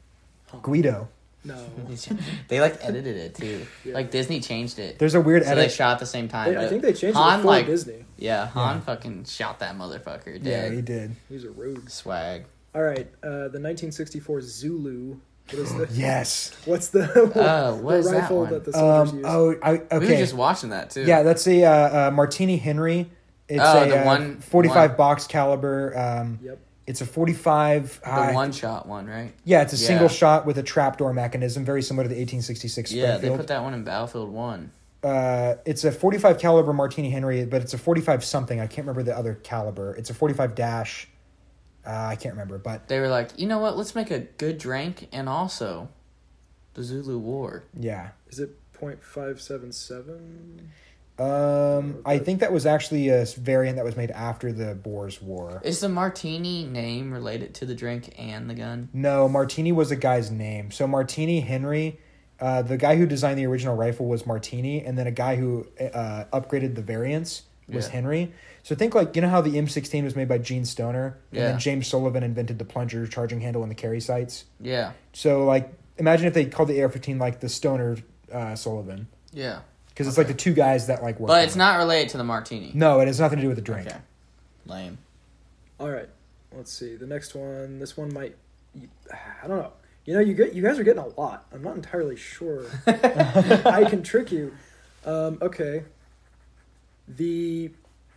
Guido. No. They like edited it too. Yeah. Like Disney changed it. There's a weird So they edit. shot at the same time. They, I but think they changed Han, it before like, Disney. Yeah, Han Yeah. fucking shot that motherfucker Yeah, dead. he did. These are rogue. Swag. All right. Uh, the nineteen sixty-four Zulu. What is the? Yes. What's the? Oh, what the is that rifle one? that, the soldiers Um, use? oh, I, okay. We were just watching that too. Yeah, that's a uh, uh, Martini Henry. It's Oh, a the uh, one- forty-five one. box caliber. Um, Yep. It's a forty-five. The uh, one shot one, right? Yeah, it's a Yeah. single shot with a trapdoor mechanism, very similar to the eighteen sixty-six Yeah, they Springfield. put that one in Battlefield One. uh, it's a forty-five caliber Martini Henry, but it's a forty-five something. I can't remember the other caliber. It's a forty-five dash. Uh, I can't remember, but They were like, you know what? Let's make a good drink and also the Zulu War. yeah. Is it point five seven seven? Um, I think that was actually a variant that was made after the Boers War. Is the Martini name related to the drink and the gun? No, Martini was a guy's name. So Martini Henry, uh, the guy who designed the original rifle was Martini, and then a guy who uh, upgraded the variants was Yeah. Henry. So think like, you know how the M sixteen was made by Gene Stoner, and Yeah. then James Sullivan invented the plunger, charging handle, and the carry sights. Yeah. So like, imagine if they called the A R fifteen like the Stoner uh, Sullivan, Yeah. because it's like the two guys that like work. But on it's it. not related to the Martini. No, it has nothing to do with the drink. Okay. Lame. All right. Let's see. The next one. This one might. I don't know. You know, you get you guys are getting a lot. I'm not entirely sure. I can trick you. Um, okay. The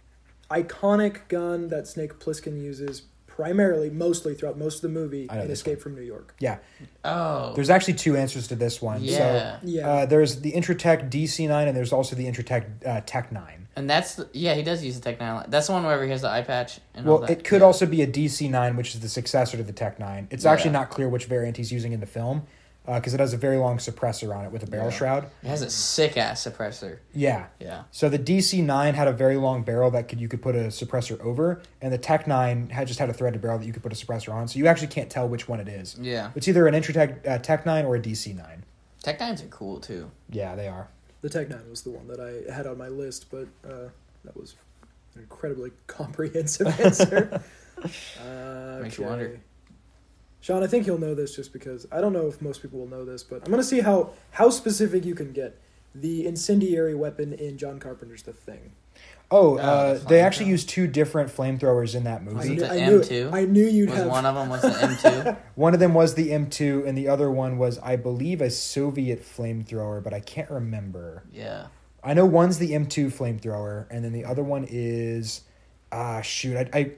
iconic gun that Snake Plissken uses primarily, mostly throughout most of the movie, I know in this Escape from New York. Yeah, Oh. there's actually two answers to this one. Yeah. So, Yeah. uh, there's the Intratec D C nine, and there's also the Intratec uh, Tech nine. And that's the, yeah, he does use the Tech nine. That's the one where he has the eye patch and all Well, that. it could Yeah. also be a D C nine, which is the successor to the Tech nine. It's actually Yeah. not clear which variant he's using in the film, because it has a very long suppressor on it with a barrel Yeah. shroud. It has a sick ass suppressor. Yeah. Yeah. So the D C nine had a very long barrel that could you could put a suppressor over, and the Tech nine had just had a threaded barrel that you could put a suppressor on. So you actually can't tell which one it is. Yeah. It's either an Intratec uh, Tech nine or a D C nine. Tech nines are cool too. Yeah, they are. The Tech nine was the one that I had on my list, but uh, that was an incredibly comprehensive answer. Uh, Makes you okay. wonder. Sean, I think you'll know this just because I don't know if most people will know this, but I'm going to see how, how specific you can get. The incendiary weapon in John Carpenter's The Thing. Oh, Oh, uh, the they actually flamethrower. used two different flamethrowers in that I movie. knew, the I knew, M two? I knew you'd Was have. one of them was the M two? One of them was the M two, and the other one was, I believe, a Soviet flamethrower, but I can't remember. Yeah. I know one's the M two flamethrower, and then the other one is, ah, shoot, I, I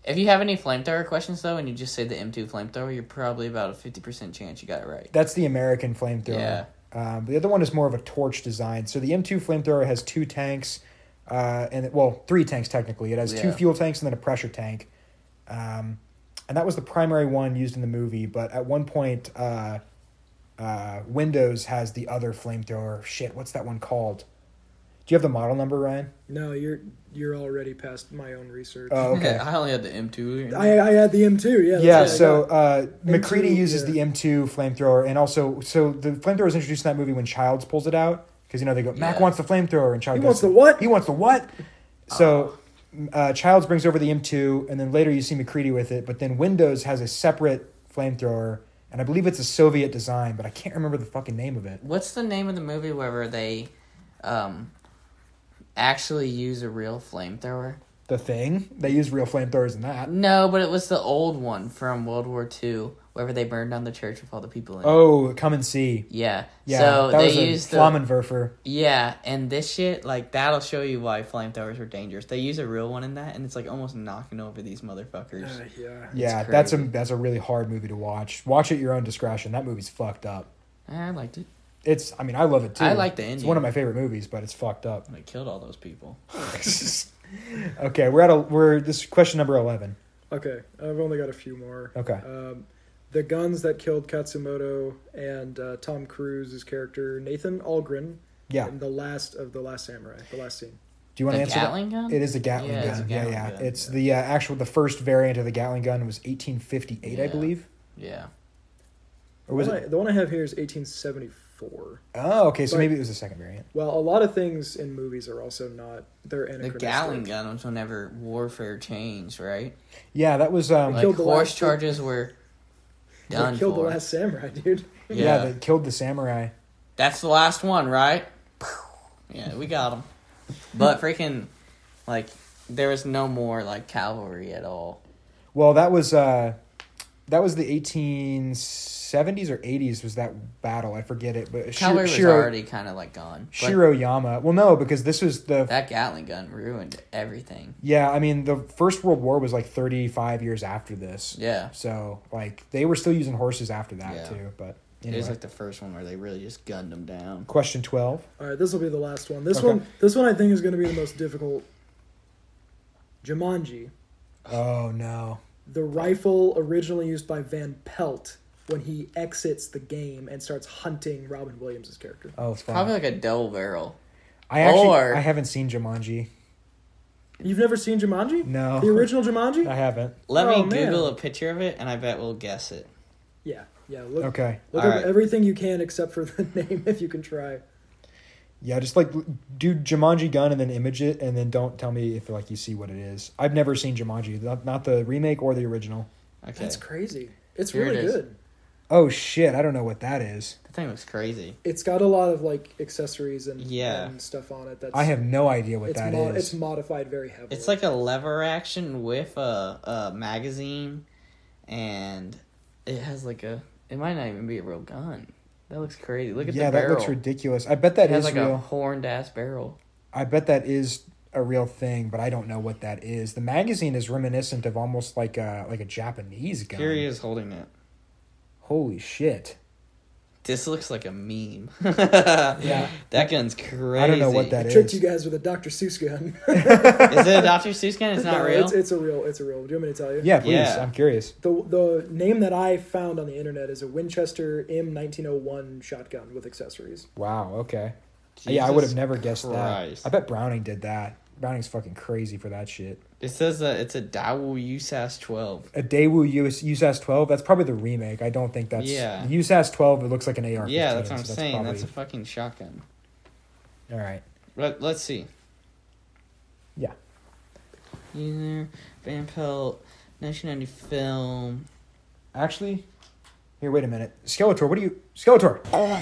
If you have any flamethrower questions, though, and you just say the M two flamethrower, you're probably about a fifty percent chance you got it right. That's the American flamethrower. Yeah. Um, the other one is more of a torch design. So the M two flamethrower has two tanks, uh, and it, well, three tanks technically. It has two Yeah. fuel tanks and then a pressure tank. Um, and that was the primary one used in the movie. But at one point, uh, uh, Windows has the other flamethrower. Shit, what's that one called? Do you have the model number, Ryan? No, you're you're already past my own research. Oh, okay. I only had the M two. I I had the M two. Yeah. that's Yeah, what I so got. uh, M two, McCready uses yeah. the M two flamethrower, and also, so the flamethrower was introduced in that movie when Childs pulls it out, because, you know, they go, Mac Yeah. wants the flamethrower, and Childs He goes, wants the what? He wants the what? So uh, Childs brings over the M two, and then later you see McCready with it, but then Windows has a separate flamethrower, and I believe it's a Soviet design, but I can't remember the fucking name of it. What's the name of the movie where they um, actually use a real flamethrower? The Thing? They use real flamethrowers in that. No, but it was the old one from World War Two, where they burned down the church with all the people in it. Oh, Come and See. Yeah. Yeah, so that they was a used the Flammenwerfer. yeah, and this shit like that'll show you why flamethrowers are dangerous. They use a real one in that, and it's like almost knocking over these motherfuckers. Uh, yeah. Yeah, It's that's a crazy. that's a really hard movie to watch. Watch at your own discretion. That movie's fucked up. I liked it. It's, I mean, I love it too. I like the It's ending. one of my favorite movies, but it's fucked up. They killed all those people. Okay, we're at a we're this is question number eleven. Okay, I've only got a few more. Okay. Um, the guns that killed Katsumoto and uh, Tom Cruise's character Nathan Algren. Yeah. In the last of the Last Samurai, the last scene. Do you want The to answer Gatling that? gun? It is a Gatling Yeah, gun. it's a yeah, Gatling yeah. gun, It's yeah. the uh, actual the first variant of the Gatling gun was eighteen fifty-eight, I Yeah. believe. Yeah. Or was the one it? I, the one I have here is eighteen seventy-four. Oh, okay. So But- maybe it was the second variant. Well, a lot of things in movies are also not. They're The anachronistic. Gatling gun was whenever warfare changed, right? Yeah, that was um. Like killed the horse last- charges were done They killed for. the last samurai, dude. yeah. Yeah. they killed the samurai. That's the last one, right? Yeah, we got him. But freaking, like, there was no more like cavalry at all. Well, that was uh, that was the eighteen seventies or eighties. Was that battle? I forget it, but Cavalry was Shiro, already kind of like gone. But Shiroyama. Well, no, because this was the that Gatling gun ruined everything. yeah. I mean, the First World War was like thirty-five years after this. Yeah. So like they were still using horses after that Yeah. too. But It anyway. was like the first one where they really just gunned them down. Question twelve. All right, this will be the last one. This Okay. one, this one, I think is going to be the most difficult. Jumanji, Oh no. the rifle originally used by Van Pelt when he exits the game and starts hunting Robin Williams' character. Oh, fuck. Probably like a double barrel. I actually or- I haven't seen Jumanji. You've never seen Jumanji? No. The original Jumanji? I haven't. Let Oh, me man. Google a picture of it, and I bet we'll guess it. Yeah, yeah. Look, Okay. look All up right. everything you can except for the name if you can try. Yeah, just like do Jumanji gun and then image it, and then don't tell me if like you see what it is. I've never seen Jumanji, not, not the remake or the original. Okay. That's crazy. It's Here it really is. good. Oh shit, I don't know what that is. That thing looks crazy. It's got a lot of like accessories and, Yeah. and stuff on it. That's I have no idea what it's that mo- is. It's modified very heavily. It's like a lever action with a, a magazine, and it has like a. It might not even be a real gun. That looks crazy. Look at yeah, the that barrel. looks ridiculous. I bet that It has is like real. a horned ass barrel. I bet that is a real thing, but I don't know what that is. The magazine is reminiscent of almost like a like a Japanese gun. Here he is holding it. Holy shit. This looks like a meme. Yeah. That gun's crazy. I don't know what that I is. tricked you guys with a Doctor Seuss gun. Is it a Doctor Seuss gun? It's not No, real. It's, it's a real. It's a real. Do you want me to tell you? Yeah, please. Yeah. I'm curious. The the name that I found on the internet is a Winchester M nineteen oh one shotgun with accessories. Wow, okay. yeah, I would have Jesus never guessed Christ. that. I bet Browning did that. Browning's fucking crazy for that shit. It says that it's a Daewoo U S A S twelve. A Daewoo U S, U S A S twelve, that's probably the remake. I don't think that's... Yeah. The U S A S twelve, it looks like an A R fifteen. Yeah, that's what I'm so saying. probably- That's a fucking shotgun. All right. Let, let's see. Yeah. User, Van Pelt, nineteen ninety film. Actually, here, wait a minute. Skeletor, what do you... Skeletor!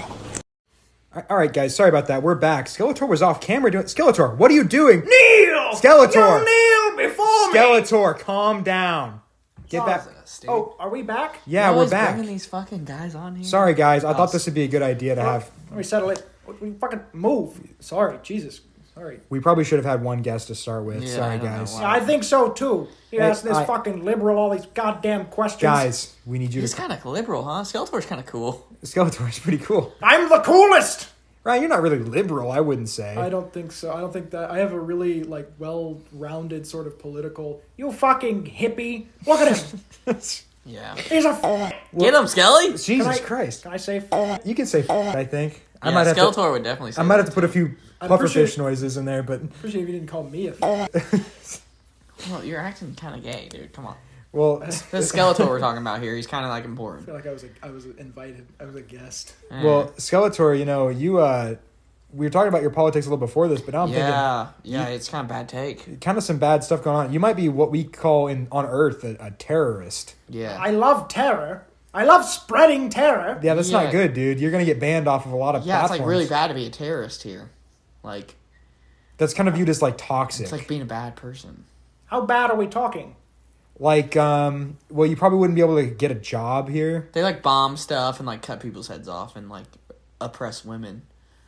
All right, guys, sorry about that. We're back. Skeletor was off camera doing... Skeletor, what are you doing? Kneel! Skeletor! You kneel before me! Skeletor, calm down. Get back. Oh, are we back? Yeah, You're we're always back. bringing these fucking guys on here. Sorry, guys. I Oh, thought this would be a good idea to have... Let me settle it. We fucking move. Sorry, Jesus. All right. We probably should have had one guest to start with. Yeah, Sorry, I don't know guys. why. Yeah, I think so too. He Hey, asked this I- fucking liberal all these goddamn questions. Guys, we need you He's to. kind of liberal, huh? Skeletor's kind of cool. Skeletor's pretty cool. I'm the coolest. Ryan, you're not really liberal, I wouldn't say. I don't think so. I don't think that I have a really like well-rounded sort of political. You fucking hippie. Look at him. Yeah. He's a. F- Get him, Skelly! Jesus Can I- Christ. Can I say? F- You can say f- I think. I Yeah, might have Skeletor to, would definitely say I might have that to put a few I'm pufferfish pretty sure- noises in there, but Appreciate if you didn't call me a. F- too. Well, you're acting kind of gay, dude. Come on. well, This Skeletor we're talking about here, he's kind of like I important. feel like I was a, I was invited. I was a guest. Eh. well, Skeletor, you know, you uh we were talking about your politics a little before this, but now I'm yeah, yeah, it's kind of bad take. thinking kind of some bad stuff going on. You might be what we call in on Earth a, a terrorist. Yeah. I love terror. I love spreading terror. Yeah, that's Yeah. not good, dude. You're gonna get banned off of a lot of Yeah, it's platforms. like really bad to be a terrorist here. Like, That's kind of viewed as like toxic. it's like being a bad person. How bad are we talking? Like, um, well, you probably wouldn't be able to get a job here. They like bomb stuff and like cut people's heads off and like oppress women.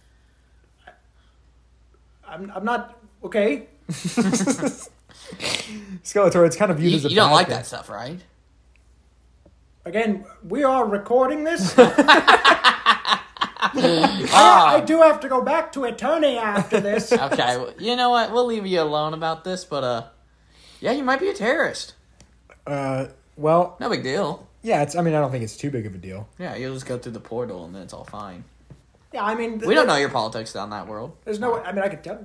I'm. I'm not. Okay. Skeletor, it's kind of viewed You, as a you don't bad like thing. that stuff, right? Again, we are recording this. I, I do have to go back to Eternia after this. Okay, well, you know what? We'll leave you alone about this, but uh, yeah, you might be a terrorist. Uh, well, No big deal. yeah, it's. I mean, I don't think it's too big of a deal. Yeah, you'll just go through the portal and then it's all fine. Yeah, I mean, We don't know your politics down that world. There's no. I mean, I could tell.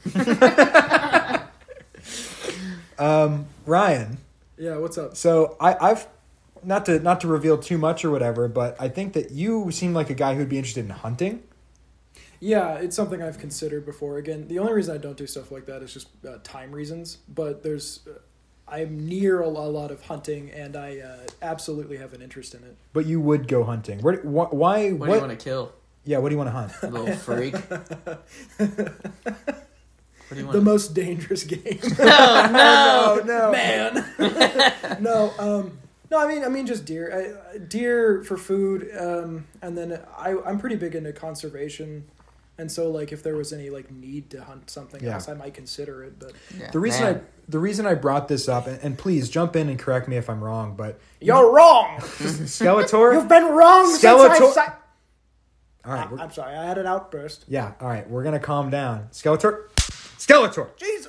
Um, Ryan. Yeah. What's up? So I, I've not to not to reveal too much or whatever, but I think that you seem like a guy who'd be interested in hunting. Yeah, it's something I've considered before. Again, the only reason I don't do stuff like that is just uh, time reasons. But there's, uh, I'm near a, lo- a lot of hunting, and I uh, absolutely have an interest in it. But you would go hunting. Where? Wh- why? What, What? do you want to kill? Yeah. What do you want to hunt? You little freak. What do you want? The most dangerous game. no, no, no. Man. no, um, no. I mean, I mean, just deer. I, deer for food, um, and then I, I'm pretty big into conservation, and so like if there was any like need to hunt something Yeah. else, I might consider it. But Yeah, The reason man. I the reason I brought this up, and, and please jump in and correct me if I'm wrong, but You're wrong. Skeletor. You've been wrong Skeletor- since I. all right. I we're- I'm sorry. I had an outburst. Yeah. All right. We're gonna calm down. Skeletor. Skeletor. Jesus.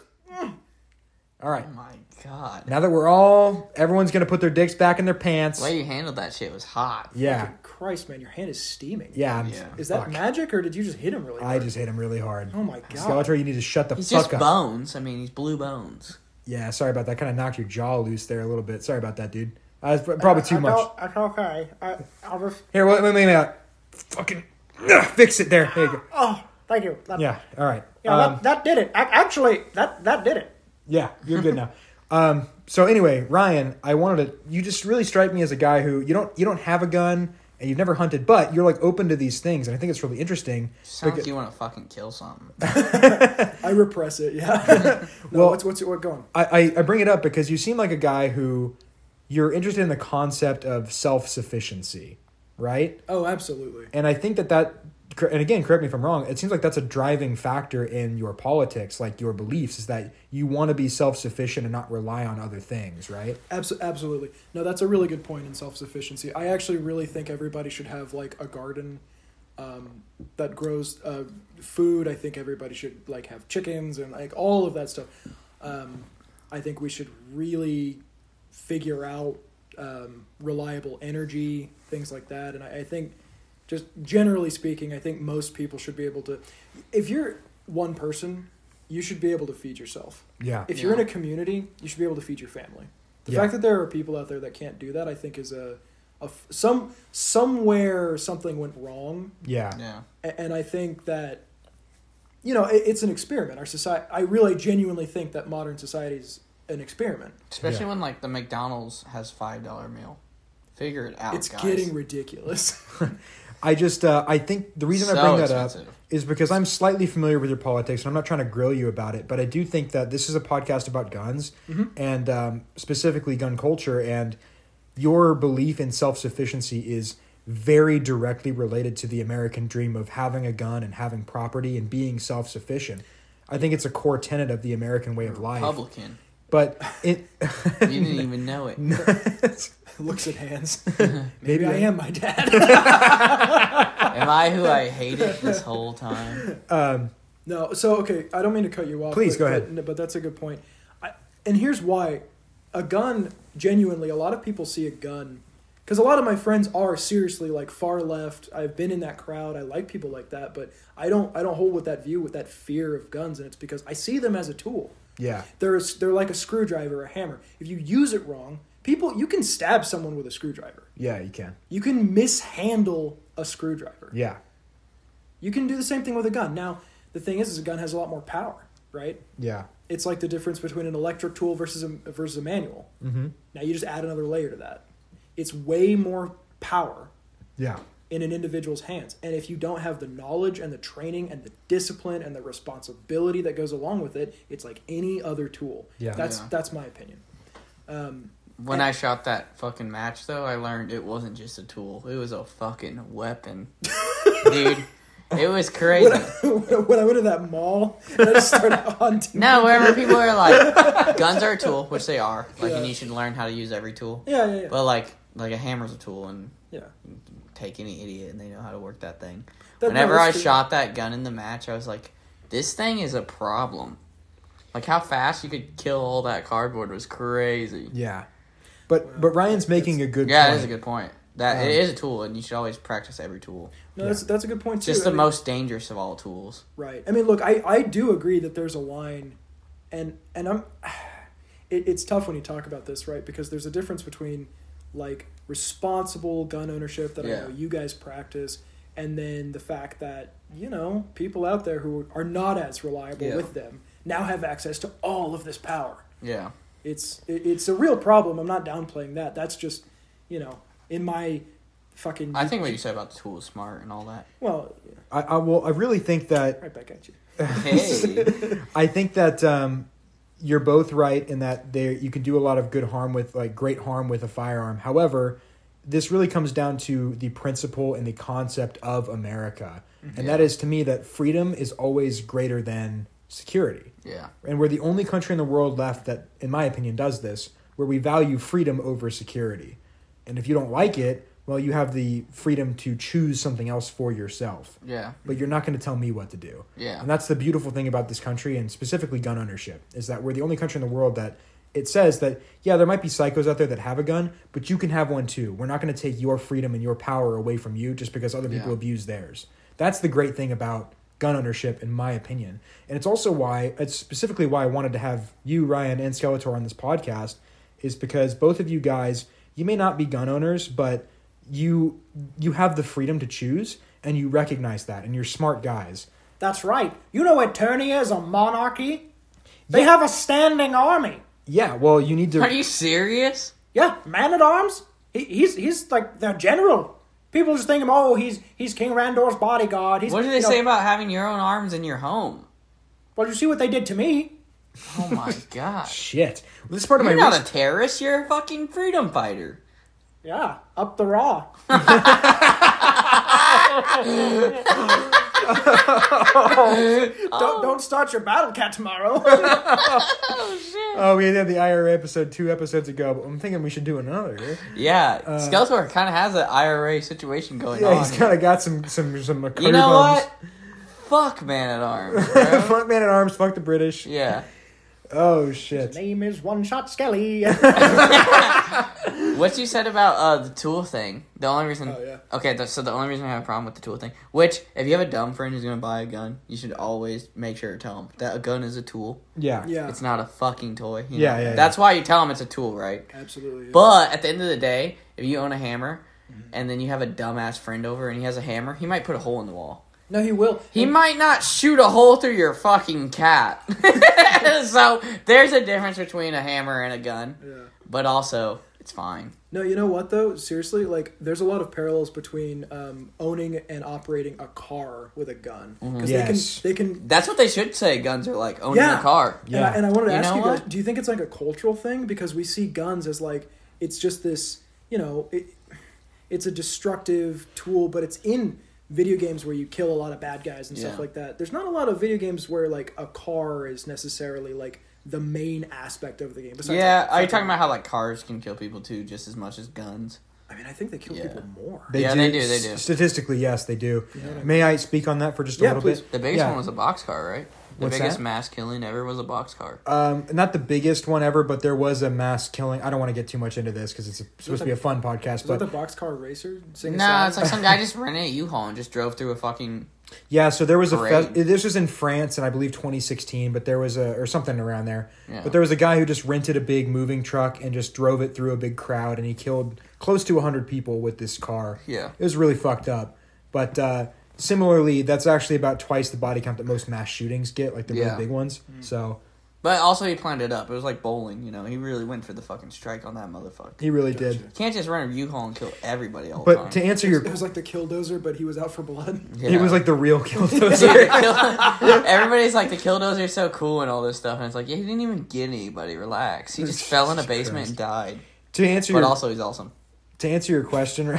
All right. Oh my god. Now that we're all, everyone's gonna put their dicks back in their pants. The way you handled that shit was hot. Yeah. fucking Christ, man, your hand is steaming. Yeah. I'm, Yeah. Is that fuck. magic, or did you just hit him really I hard? just hit him really hard. Oh my god. Skeletor, you need to shut the He's fuck just up. bones. I mean, he's blue bones. Yeah, sorry about that. Kind of knocked your jaw loose there a little bit. Sorry about that, dude. Uh, it's probably too I much. don't- That's okay. I, I'll just. Here, wait, wait, wait, wait. Fucking ugh, fix it there. There you go. Oh, thank you. That, Yeah. All right. Yeah, Um, that, that did it. A- Actually, that that did it. yeah, you're good now. Um, so anyway, Ryan, I wanted to. You just really strike me as a guy who you don't you don't have a gun and you've never hunted, but you're like open to these things, and I think it's really interesting. Sounds Beca- like you want to fucking kill something. I repress it. Yeah. no, Well- what's what's what going? I, I, I bring it up because you seem like a guy who you're interested in the concept of self sufficiency, right? Oh, absolutely. And I think that that, and again, correct me if I'm wrong, it seems like that's a driving factor in your politics, like your beliefs, is that you want to be self-sufficient and not rely on other things, right? Abso- absolutely. No, that's a really good point in self-sufficiency. I actually really think everybody should have like a garden um, that grows uh, food. I think everybody should like have chickens and like all of that stuff. Um, I think we should really figure out um, reliable energy, things like that. And I, I think just generally speaking, I think most people should be able to, if you're one person, you should be able to feed yourself. Yeah. If you're in Yeah. a community, you should be able to feed your family. The Yeah. fact that there are people out there that can't do that, I think, is a, a f- some somewhere something went wrong, Yeah. Yeah. A- and I think that, you know, it, it's an experiment. Our society, I really genuinely think that modern society is an experiment. Especially Yeah. when like the McDonald's has five dollar meal. Figure it out, it's guys. getting ridiculous. I just, uh, I think the reason I So bring that expensive. up is because I'm slightly familiar with your politics, and I'm not trying to grill you about it, but I do think that this is a podcast about guns, Mhm. and um, specifically gun culture, and your belief in self-sufficiency is very directly related to the American dream of having a gun and having property and being self-sufficient. I think it's a core tenet of the American way of life. Republican. But it You didn't even know it. Looks at hands. Maybe Maybe I I- am my dad. Am I who I hated this whole time? um, No, so okay, I don't mean to cut you off. Please, but, go ahead. But, but that's a good point. I, and here's why: a gun, genuinely, a lot of people see a gun because a lot of my friends are seriously like far left. I've been in that crowd. I like people like that, but I don't. I don't hold with that view with that fear of guns, and it's because I see them as a tool. yeah. They're a, they're like a screwdriver, or a hammer. If you use it wrong, people you can stab someone with a screwdriver. Yeah, you can. You can mishandle a screwdriver. Yeah. You can do the same thing with a gun. Now, the thing is, is a gun has a lot more power, right? Yeah. It's like the difference between an electric tool versus a, versus a manual. Mm-hmm. Now you just add another layer to that. It's way more power Yeah. in an individual's hands. And if you don't have the knowledge and the training and the discipline and the responsibility that goes along with it, it's like any other tool. Yeah. That's Yeah. that's my opinion. Um, When I shot that fucking match, though, I learned it wasn't just a tool. It was a fucking weapon. Dude, it was crazy. when, I, when I went to that mall, and I just started hunting. No, wherever people are like, guns are a tool, which they are. Like, Yeah. and you should learn how to use every tool. Yeah, yeah, yeah. But, like, like a hammer's a tool, and yeah. take any idiot and they know how to work that thing. That- Whenever no, I that's true. shot that gun in the match, I was like, this thing is a problem. Like, how fast you could kill all that cardboard was crazy. Yeah. But but Ryan's making a good Yeah, point. that is a good point. That Um, it is a tool, and you should always practice every tool. No, that's that's a good point too. Just I the mean- most dangerous of all tools. Right. I mean, look, I, I do agree that there's a line, and and I'm, it, it's tough when you talk about this, right? Because there's a difference between like responsible gun ownership that Yeah. I know you guys practice, and then the fact that you know people out there who are not as reliable Yeah. with them now have access to all of this power. Yeah. It's it, it's a real problem. I'm not downplaying that. That's just, you know, in my fucking. I think what you said about the tool is smart and all that. Well, yeah, I, I well I really think that right back at you. Hey. I think that um, you're both right in that there you can do a lot of good harm with like great harm with a firearm. However, this really comes down to the principle and the concept of America, and that is to me that freedom is always greater than security. Yeah. And we're the only country in the world left that, in my opinion, does this, where we value freedom over security. And if you don't like it, well, you have the freedom to choose something else for yourself. Yeah. But you're not going to tell me what to do. Yeah. And that's the beautiful thing about this country, and specifically gun ownership, is that we're the only country in the world that it says that, yeah, there might be psychos out there that have a gun, but you can have one too. We're not going to take your freedom and your power away from you just because other people Yeah. abuse theirs. That's the great thing about gun ownership, in my opinion. And it's also why, it's specifically why I wanted to have you, Ryan, and Skeletor on this podcast, is because both of you guys, you may not be gun owners, but you you have the freedom to choose, and you recognize that, and you're smart guys. That's right. You know what Eternia is, a monarchy? They have a standing army. Yeah, well, you need to... Are you serious? Yeah, man at arms. He, he's he's like their general. People just think him, oh, he's he's King Randor's bodyguard. He's, What do they you know, say about having your own arms in your home? Well, you see what they did to me. Oh my god. Shit. Well, this is part of You're my... not research- a terrorist, you're a fucking freedom fighter. Yeah, up the raw. don't don't start your battle cat tomorrow. Oh, we had the I R A episode two episodes ago, but I'm thinking we should do another. Yeah, Skeletor kind of has an I R A situation going Yeah, on. he's kind of got some some some. You know what? Fuck Man at Arms, bro. Fuck Man at Arms. Fuck the British. Yeah. Oh His shit. name is One Shot Skelly. What you said about uh, the tool thing, the only reason... Oh, yeah. Okay, th- so the only reason I have a problem with the tool thing, which, if you have a dumb friend who's going to buy a gun, you should always make sure to tell them that a gun is a tool. Yeah. Yeah, It's not a fucking toy. you Yeah, know? yeah, yeah. That's why you tell them it's a tool, right? absolutely. Yeah. But, at the end of the day, if you own a hammer, and then you have a dumbass friend over and he has a hammer, he might put a hole in the wall. no, he will. He might not shoot a hole through your fucking cat. So, there's a difference between a hammer and a gun. Yeah. But also, it's fine. No, you know what though? Seriously, like there's a lot of parallels between um, owning and operating a car with a gun because Yes. they can they can. That's what they should say guns are like, owning Yeah. a car. And, Yeah. I, and I wanted to You ask know you guys: what? do you think it's like a cultural thing because we see guns as like it's just this, you know, it, it's a destructive tool, but it's in video games where you kill a lot of bad guys and Yeah. stuff like that. There's not a lot of video games where like a car is necessarily like the main aspect of the game. Besides, Yeah, like, are you fucking- talking about how like cars can kill people too, just as much as guns? I mean, I think they kill Yeah. people more. Yeah, they do, they do. Statistically, yes, they do. Yeah. May I speak on that for just a Yeah, little please. bit? The biggest Yeah. one was a boxcar, right? The What's biggest that? mass killing ever was a boxcar. Um, not the biggest one ever, but there was a mass killing. I don't want to get too much into this because it's a, supposed to be a fun podcast. Is But that the boxcar racer? Sing a No, song? it's like some guy just rented a U-Haul and just drove through a fucking... yeah, so there was a Parade. fe- this was in France, and I believe twenty sixteen. But there was a or something around there. Yeah. But there was a guy who just rented a big moving truck and just drove it through a big crowd, and he killed close to a hundred people with this car. Yeah. It was really fucked up. But uh, similarly, that's actually about twice the body count that most mass shootings get, like the Yeah. really big ones. So But also he planned it up. It was like bowling, you know. He really went for the fucking strike on that motherfucker. he really did. You can't just rent a U-Haul and kill everybody all the But time. to answer It your, was, it was like the Killdozer, but he was out for blood. Yeah. it was like the real killdozer. Dude, kill- everybody's like, the Killdozer's so cool and all this stuff. And it's like, yeah, he didn't even get anybody. Relax. He just fell in a Jesus basement Christ. and died. to answer But your also, he's awesome. to answer your question,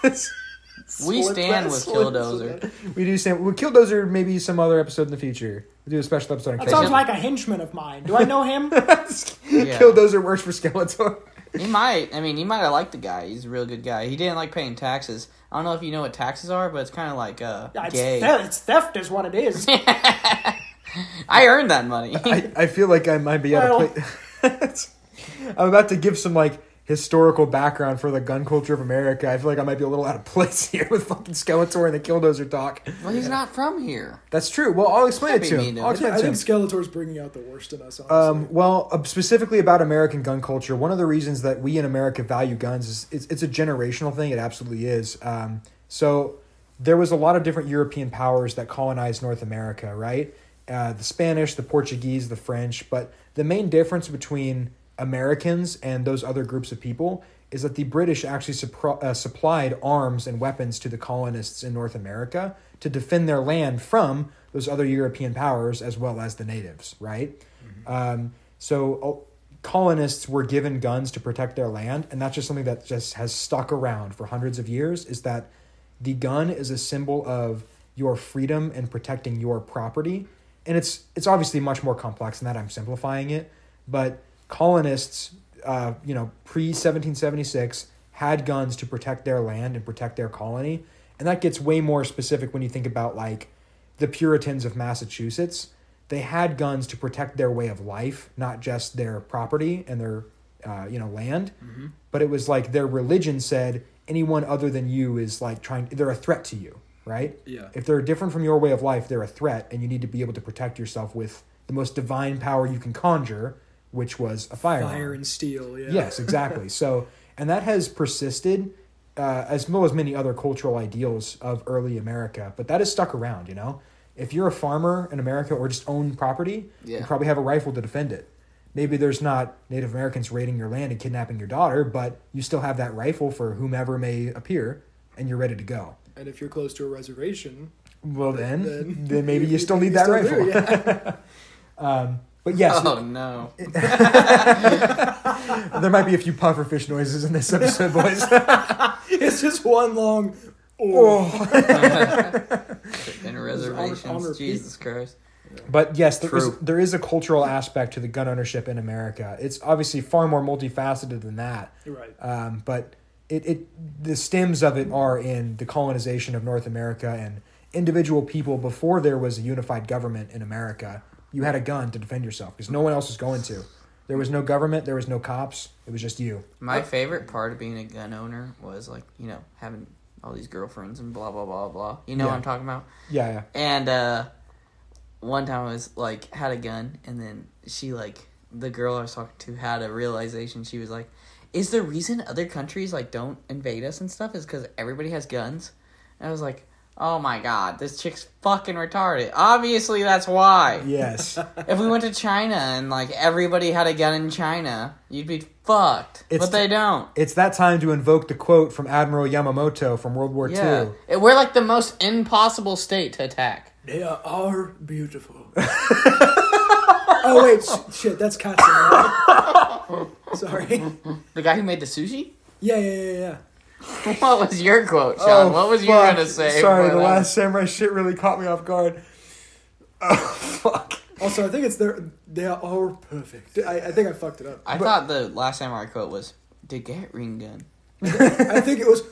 We Slit stand that, with slit Killdozer. that. we do stand. We'll Killdozer maybe some other episode in the future. We'll do a special episode on That Killdozer. sounds like a henchman of mine. Do I know him? Yeah. Killdozer works for Skeletor. He might. I mean, he might have liked the guy. He's a real good guy. He didn't like paying taxes. I don't know if you know what taxes are, but it's kind of like uh, Yeah, it's, gay. theft, it's theft is what it is. I earned that money. I, I feel like I might be at Well- a place. I'm about to give some like historical background for the gun culture of America. I feel like I might be a little out of place here with fucking Skeletor and the Killdozer talk. Well, he's not from here. That's true. Well, I'll explain it Can't to be him. mean to I'll him. explain I it to think him. Skeletor's bringing out the worst in us, honestly. Um, well, uh, specifically about American gun culture, one of the reasons that we in America value guns is it's, it's a generational thing. It absolutely is. Um, so there was a lot of different European powers that colonized North America, right? Uh, the Spanish, the Portuguese, the French. But the main difference between Americans and those other groups of people is that the British actually suppro- uh, supplied arms and weapons to the colonists in North America to defend their land from those other European powers as well as the natives, right? Um, so uh, colonists were given guns to protect their land, and that's just something that just has stuck around for hundreds of years, is that the gun is a symbol of your freedom and protecting your property. And it's it's obviously much more complex than that. I'm simplifying it. But colonists, uh, you know, pre seventeen seventy-six had guns to protect their land and protect their colony. And that gets way more specific when you think about like the Puritans of Massachusetts. They had guns to protect their way of life, not just their property and their, uh, you know, land. Mm-hmm. But it was like their religion said anyone other than you is like trying, they're a threat to you, right? Yeah. If they're different from your way of life, they're a threat, and you need to be able to protect yourself with the most divine power you can conjure, which was a firearm. Fire and steel, yeah. Yes, exactly. So, and that has persisted uh, as well as many other cultural ideals of early America, but that has stuck around, you know? If you're a farmer in America or just own property, Yeah. you probably have a rifle to defend it. Maybe there's not Native Americans raiding your land and kidnapping your daughter, but you still have that rifle for whomever may appear, and you're ready to go. And if you're close to a reservation, Well, then, then, then maybe you, still need you that still rifle. do, yeah. um, but yes, Oh, no. there might be a few pufferfish noises in this episode, boys. It's just one long. Oh. In reservations. on repeat. Jesus Christ. But yes, there is, True. there is a cultural aspect to the gun ownership in America. It's obviously far more multifaceted than that. Right. Um, but it, it the stems of it are in the colonization of North America and individual people before there was a unified government in America. You had a gun to defend yourself because no one else was going to. There was no government. There was no cops. It was just you. My favorite part of being a gun owner was, like, you know, having all these girlfriends and blah, blah, blah, blah. You know Yeah. what I'm talking about? Yeah, yeah. And uh, one time I was, like, had a gun, and then she, like, the girl I was talking to had a realization. She was like, is the reason other countries, like, don't invade us and stuff is because everybody has guns? And I was like, oh my god, this chick's fucking retarded. Obviously that's why. Yes. If we went to China and, like, everybody had a gun in China, you'd be fucked. It's but they don't. It's that time to invoke the quote from Admiral Yamamoto from World War Yeah. Two. It- We're, like, the most impossible state to attack. They are beautiful. Oh wait, sh- shit, that's Katsu. Sorry. The guy who made the sushi? Yeah, yeah, yeah, yeah. What was your quote, Sean? Oh, what was you fuck. gonna say? Sorry, the before that? Last Samurai shit really caught me off guard. Oh, fuck. Also, I think it's their. They are all perfect. I, I think I fucked it up. I But thought the Last Samurai quote was, "To get ring gun." I think it was.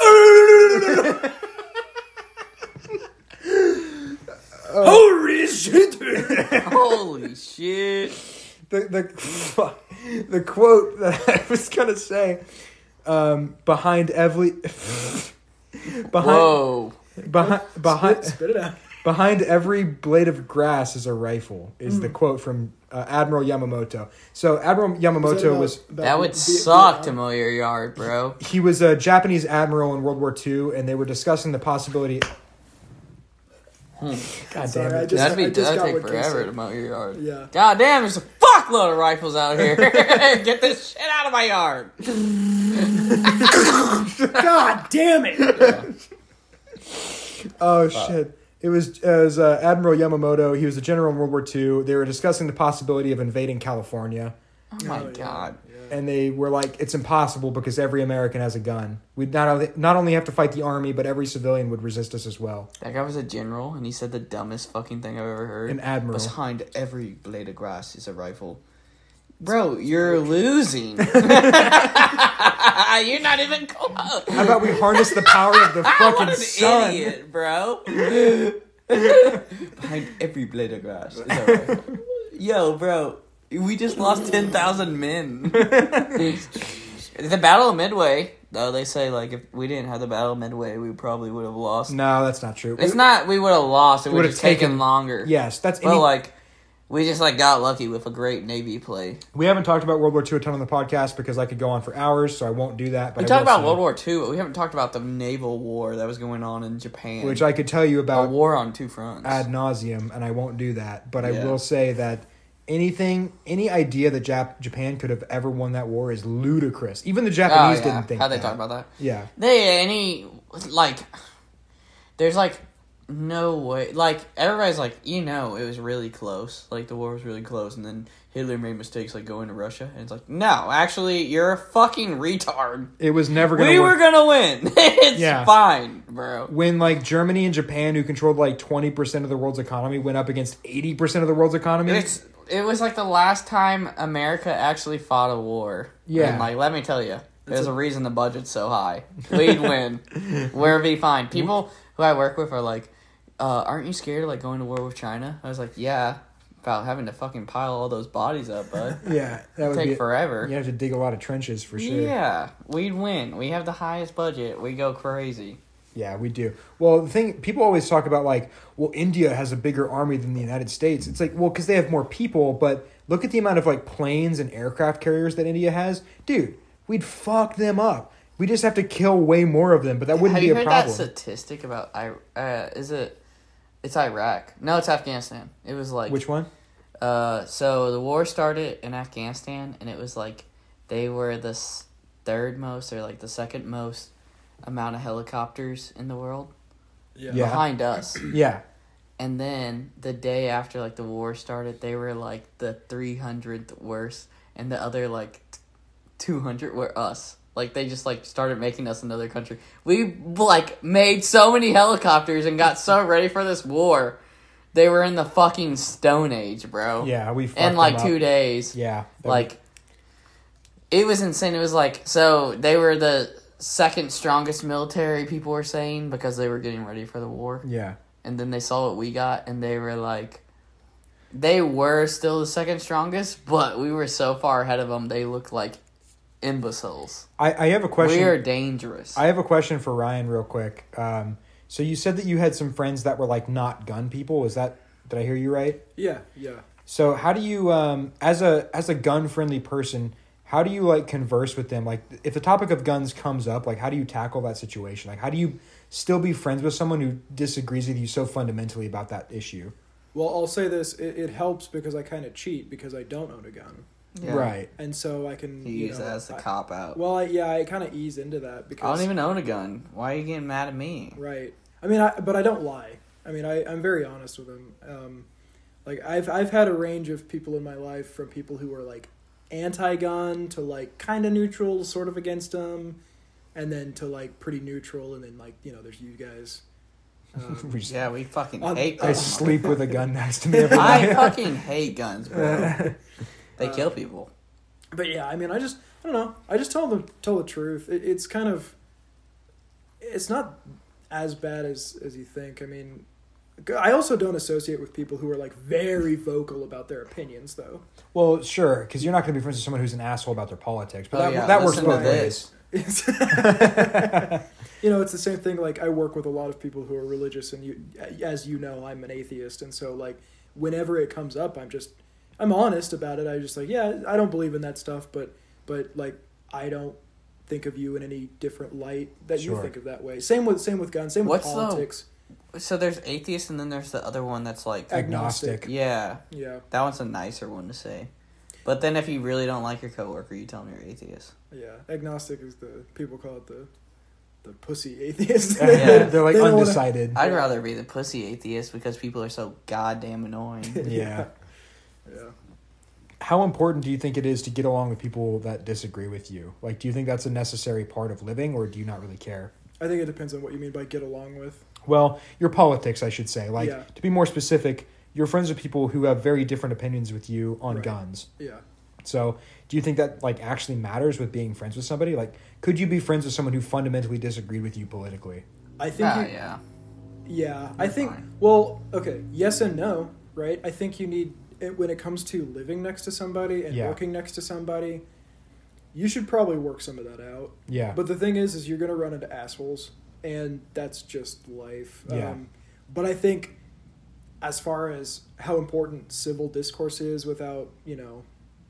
Holy shit! Holy shit! The the fuck, the quote that I was gonna say, um, behind every behind Whoa! behind behind Spit, spit it out. behind every blade of grass is a rifle. Is the quote from uh, Admiral Yamamoto. So Admiral Is that Yamamoto about- was about That would the- suck to Vietnam? mow your yard, bro. he was a Japanese admiral in World War Two, and they were discussing the possibility. Hmm. God Sorry, damn I it! just- That'd be I just that'd got take what Chris forever said. to mow your yard. Yeah. God damn, there's a fuckload of rifles out here. Get this shit out of my yard. God damn it! Oh shit! It was, it was uh, Admiral Yamamoto. He was a general in World War Two. They were discussing the possibility of invading California, Oh my Oh, yeah. god. Yeah. and they were like, "It's impossible because every American has a gun. We'd not only not only have to fight the army, but every civilian would resist us as well." That guy was a general, and he said the dumbest fucking thing I've ever heard. An admiral. Behind every blade of grass is a rifle. Bro, you're losing. You're not even close. How about we harness the power of the what fucking an sun? idiot, bro. Behind every blade of grass is a rifle. Yo, bro, we just lost ten thousand men. The Battle of Midway, though, they say, like, if we didn't have the Battle of Midway, we probably would have lost. No, that's not true. It's not we would have lost, it It would would've have taken taken- longer. Yes, that's. But, Any, like, we just, like, got lucky with a great Navy play. we haven't talked about World War Two a ton on the podcast because I could go on for hours, so I won't do that. But We I talked will about say- World War Two, but we haven't talked about the naval war that was going on in Japan. which I could tell you a about war on two fronts. ad nauseum, and I won't do that. But I Yeah. will say that anything, any idea that Jap- Japan could have ever won that war is ludicrous. Even the Oh, Japanese yeah. didn't think. How'd they that. talk about that? Yeah, They any like there's like no way like everybody's like, you know, it was really close. Like the war was really close and then Hitler made mistakes like going to Russia and it's like, no, actually you're a fucking retard. it was never gonna We work. were gonna win. It's Yeah. fine, bro. When like Germany and Japan, who controlled like twenty percent of the world's economy, went up against eighty percent of the world's economy. It's it was like the last time America actually fought a war. Yeah. And like let me tell you, there's a reason the budget's so high. We'd win. We'd be fine. People who I work with are like, uh, aren't you scared of like going to war with China? I was like, yeah, about having to fucking pile all those bodies up, bud. yeah, that would Take be forever. You have to dig a lot of trenches for sure. Yeah, we'd win. We have the highest budget. We go crazy. Yeah, we do. Well, the thing people always talk about, like, well, India has a bigger army than the United States. It's like, well, because they have more people, but look at the amount of like planes and aircraft carriers that India has, dude. We'd fuck them up. We just have to kill way more of them, but that wouldn't Have be you a heard problem. that statistic about I? Uh, is it? It's Iraq. No, it's Afghanistan. It was like Which one? Uh, so the war started in Afghanistan, and it was like they were the s- third most or like the second most amount of helicopters in the world Yeah. Yeah. behind us. Yeah, And then the day after like the war started, they were like the three hundredth worst, and the other like two hundred were us. Like they just like started making us another country. We like made so many helicopters and got so ready for this war. They were in the fucking Stone Age, bro. yeah, we fucked In like them up. two days. Yeah, that Like, it was insane. It was like, so they were the second strongest military, people were saying, because they were getting ready for the war. would- yeah, And then they saw what we got, and they were like, they were still the second strongest, but we were so far ahead of them, they looked like imbeciles. I, I have a question. We are dangerous. I have a question for Ryan, real quick. Um, so you said that you had some friends that were like not gun people. Is that did I hear you right? Yeah. Yeah. So how do you, um, as a as a gun friendly person, how do you like converse with them? Like, if the topic of guns comes up, like, how do you tackle that situation? Like, how do you still be friends with someone who disagrees with you so fundamentally about that issue? Well, I'll say this: it, it helps because I kind of cheat because I don't own a gun, Yeah. Right. and so I can You you use know, that as the I- cop out. Well, I, yeah, I kind of ease into that because I don't even own a gun. Why are you getting mad at me? Right. I mean, I but I don't lie. I mean, I I'm very honest with them. Um, like I've I've had a range of people in my life, from people who are like anti-gun to like kind of neutral, sort of against them, and then to like pretty neutral, and then like you know there's you guys. Um, We just- Yeah, we fucking On- hate I guns. sleep with a gun next to me every I night. fucking hate guns, bro. They Uh, kill people. But yeah, I mean, I just I don't know. I just tell them tell the truth. It, it's kind of it's not as bad as as you think. I mean, I also don't associate with people who are like very vocal about their opinions, though. Well, sure, because you're not going to be friends with someone who's an asshole about their politics, but Oh, that, yeah, that works listen both to ways. this. You know, it's the same thing. Like I work with a lot of people who are religious, and you, as you know, I'm an atheist, and so like whenever it comes up, I'm just I'm honest about it. I just like, yeah, I don't believe in that stuff, but but like I don't think of you in any different light that Sure. you think of that way. Same with same with guns. Same with What's the- politics. So there's atheist, and then there's the other one that's like, Agnostic. yeah, Yeah, that one's a nicer one to say. But then if you really don't like your coworker, you tell them you're atheist. yeah. Agnostic is the people call it the the pussy atheist. Yeah. They're like They don't wanna- undecided. I'd rather be the pussy atheist because people are so goddamn annoying. Yeah. Yeah. How important do you think it is to get along with people that disagree with you? Like, do you think that's a necessary part of living, or do you not really care? I think it depends on what you mean by get along with. Well, your politics, I should say. Like, Yeah. to be more specific, you're friends with people who have very different opinions with you on Right. guns. Yeah. So, do you think that like actually matters with being friends with somebody? Like, could you be friends with someone who fundamentally disagreed with you politically? I think Ah, you, yeah. Yeah, I You're think. fine. Well, okay, yes and no, right? I think you need it, when it comes to living next to somebody and Yeah. working next to somebody. You should probably work some of that out. Yeah. But the thing is, is you're gonna run into assholes, and that's just life. Yeah. Um, but I think, as far as how important civil discourse is, without you know,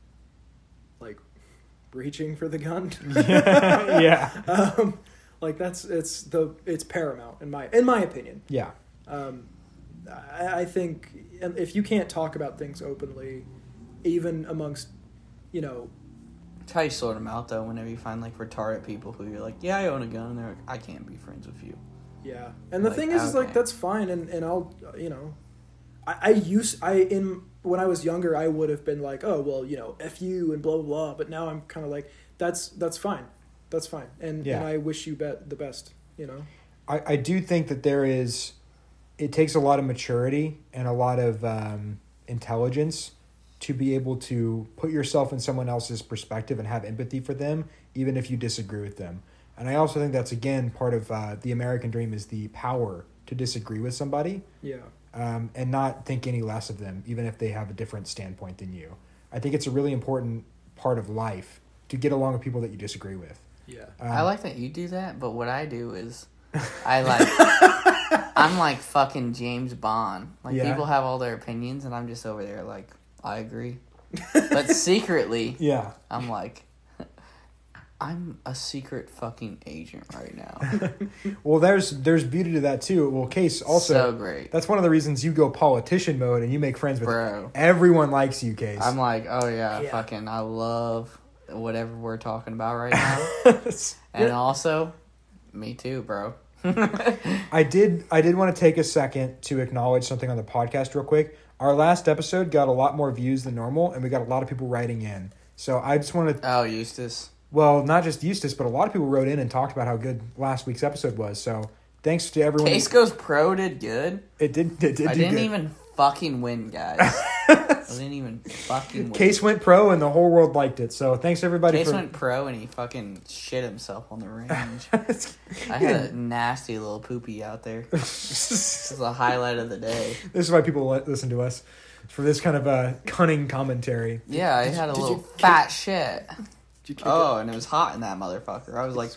like, reaching for the gun. yeah. yeah. um, like that's it's the it's paramount in my in my opinion. Yeah. Um, I, I think if you can't talk about things openly, even amongst, you know, It's how you sort them out, though, whenever you find, like, retarded people who you're like, yeah, I own a gun, and they're like, I can't be friends with you. yeah. And the Like, thing is, is like okay. that's fine, and, and I'll you know, I, I used I in when I was younger I would have been like, oh well, you know, f you and blah blah blah. But now I'm kind of like, that's that's fine, that's fine, and Yeah. and I wish you bet the best, you know. I, I do think that there is, it takes a lot of maturity and a lot of um, intelligence to be able to put yourself in someone else's perspective and have empathy for them, even if you disagree with them. And I also think that's, again, part of uh, the American dream is the power to disagree with somebody Yeah. um, and not think any less of them, even if they have a different standpoint than you. I think it's a really important part of life to get along with people that you disagree with. Yeah. Um, I like that you do that, but what I do is I like I'm like fucking James Bond. Like Yeah. people have all their opinions and I'm just over there like I agree. But secretly Yeah. I'm like I'm a secret fucking agent right now. Well, there's there's beauty to that too. Well, Case also so great. that's one of the reasons you go politician mode and you make friends with Bro. everyone likes you, Case. I'm like, oh yeah, Yeah. fucking I love whatever we're talking about right now. And also, me too, bro. I did I did want to take a second to acknowledge something on the podcast real quick. Our last episode got a lot more views than normal, and we got a lot of people writing in. So I just want to, Oh, Eustace. well, not just Eustace, but a lot of people wrote in and talked about how good last week's episode was. So thanks to everyone. Case Goes Pro did good. It did. It did. I do didn't good. even fucking win, guys. I didn't even fucking win. Case went pro, and the whole world liked it. So thanks everybody Case for. went pro and he fucking shit himself on the range. I had a nasty little poopy out there. This is the highlight of the day. This is why people li- listen to us, for this kind of uh, cunning commentary. Yeah, I had a did little you kick- fat shit. Did you kick Oh, and it was hot in that motherfucker. I was like,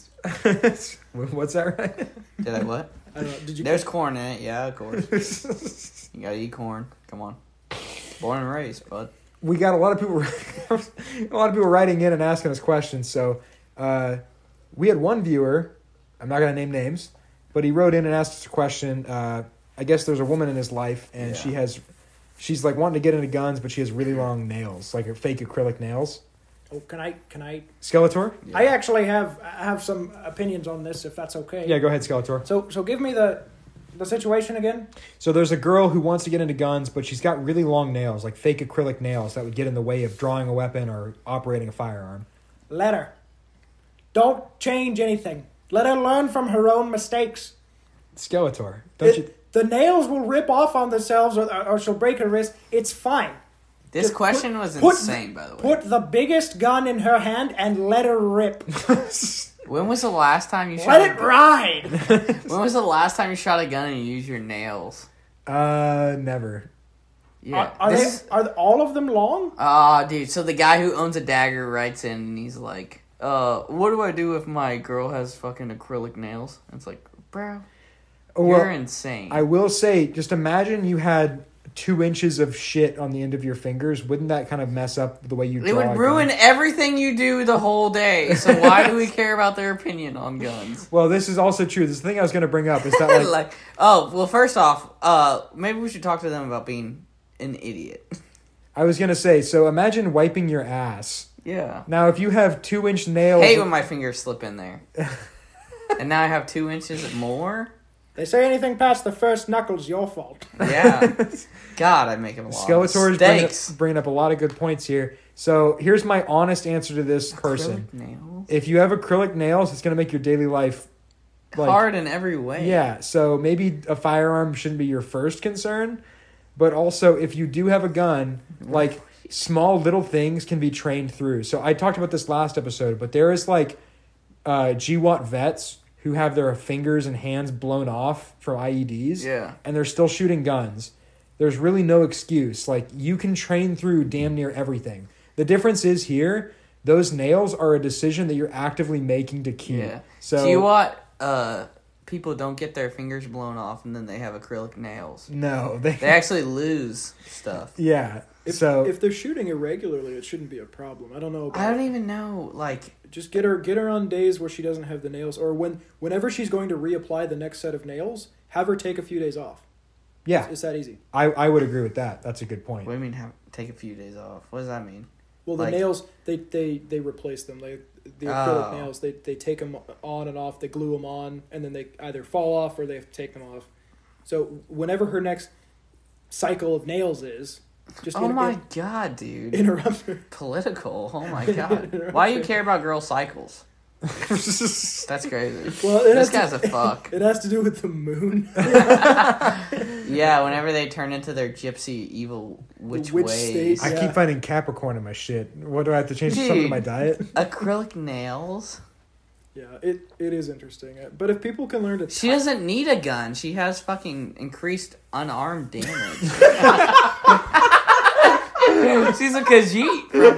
What's that right? did I what? it? I don't know. Did you? There's kick- corn in it. Yeah, of course. You gotta eat corn. Come on. Born and raised, bud. We got a lot of people, a lot of people writing in and asking us questions. So uh, we had one viewer. I'm not gonna name names, but he wrote in and asked us a question. Uh, I guess there's a woman in his life, and Yeah. she has, she's like wanting to get into guns, but she has really long nails, like her fake acrylic nails. Oh, can I? Can I? Skeletor? Yeah. I actually have I have some opinions on this, if that's okay. Yeah, go ahead, Skeletor. So, so give me the the situation again. So there's a girl who wants to get into guns, but she's got really long nails, like fake acrylic nails that would get in the way of drawing a weapon or operating a firearm. Letter. Don't change anything. Let her learn from her own mistakes. Skeletor, don't It- you? The nails will rip off on themselves, or, or she'll break her wrist. It's fine. This Just question put- was put- insane, by the way. Put the biggest gun in her hand and let her rip. When was the last time you shot? Let a it gun? ride. When was the last time you shot a gun and you used your nails? Uh, never. Yeah. Are, are, this they, are all of them long? Oh, dude. So the guy who owns a dagger writes in and he's like, uh, what do I do if my girl has fucking acrylic nails? And it's like, bro, Well, you're insane. I will say, just imagine you had two inches of shit on the end of your fingers. Wouldn't that kind of mess up the way you draw it would a ruin gun? everything you do the whole day. So why do we care about their opinion on guns? Well, this is also true. This thing I was going to bring up is that, like, like, oh, well, first off, uh, maybe we should talk to them about being an idiot. I was going to say, so imagine wiping your ass. Yeah. Now, if you have two inch nails. Hate when my fingers slip in there. And now I have two inches more? They say anything past the first knuckle's your fault. Yeah. God, I'd make him a lot. Skeletor is bringing up, Mistakes. bringing up a lot of good points here. So here's my honest answer to this person. Acrylic nails? If you have acrylic nails, it's going to make your daily life like, Hard in every way. Yeah, so maybe a firearm shouldn't be your first concern, but also if you do have a gun, like small little things can be trained through. So I talked about this last episode, but there is like uh, G WAT vets who have their fingers and hands blown off from I E Ds, Yeah. and they're still shooting guns. There's really no excuse. Like, you can train through damn near everything. The difference is here, those nails are a decision that you're actively making to keep. Yeah. So Do you want uh people don't get their fingers blown off and then they have acrylic nails? no, they, They actually lose stuff. yeah. If, so if they're shooting irregularly, it shouldn't be a problem. I don't know. About I don't even know, like, Just get her get her on days where she doesn't have the nails, or when whenever she's going to reapply the next set of nails, have her take a few days off. yeah, It's, it's that easy. I, I would agree with that. That's a good point. what do you mean have take a few days off? What does that mean? Well, the Like- nails they, they they replace them. They the acrylic Oh. nails they they take them on and off. They glue them on, and then they either fall off or they have to take them off. So whenever her next cycle of nails is, just Oh in- my in- god, dude. interrupt her. Political. Oh my god. Why do you care about girl cycles? That's crazy. Well, it This has guy's to, a fuck. It has to do with the moon. Yeah, whenever they turn into their gypsy evil witch, Witch ways. state. I Yeah. keep finding Capricorn in my shit. What do I have to change something to my Dude. diet? Acrylic nails? Yeah, it it is interesting. But if people can learn to, She tie- doesn't need a gun. She has fucking increased unarmed damage. She's a Khajiit from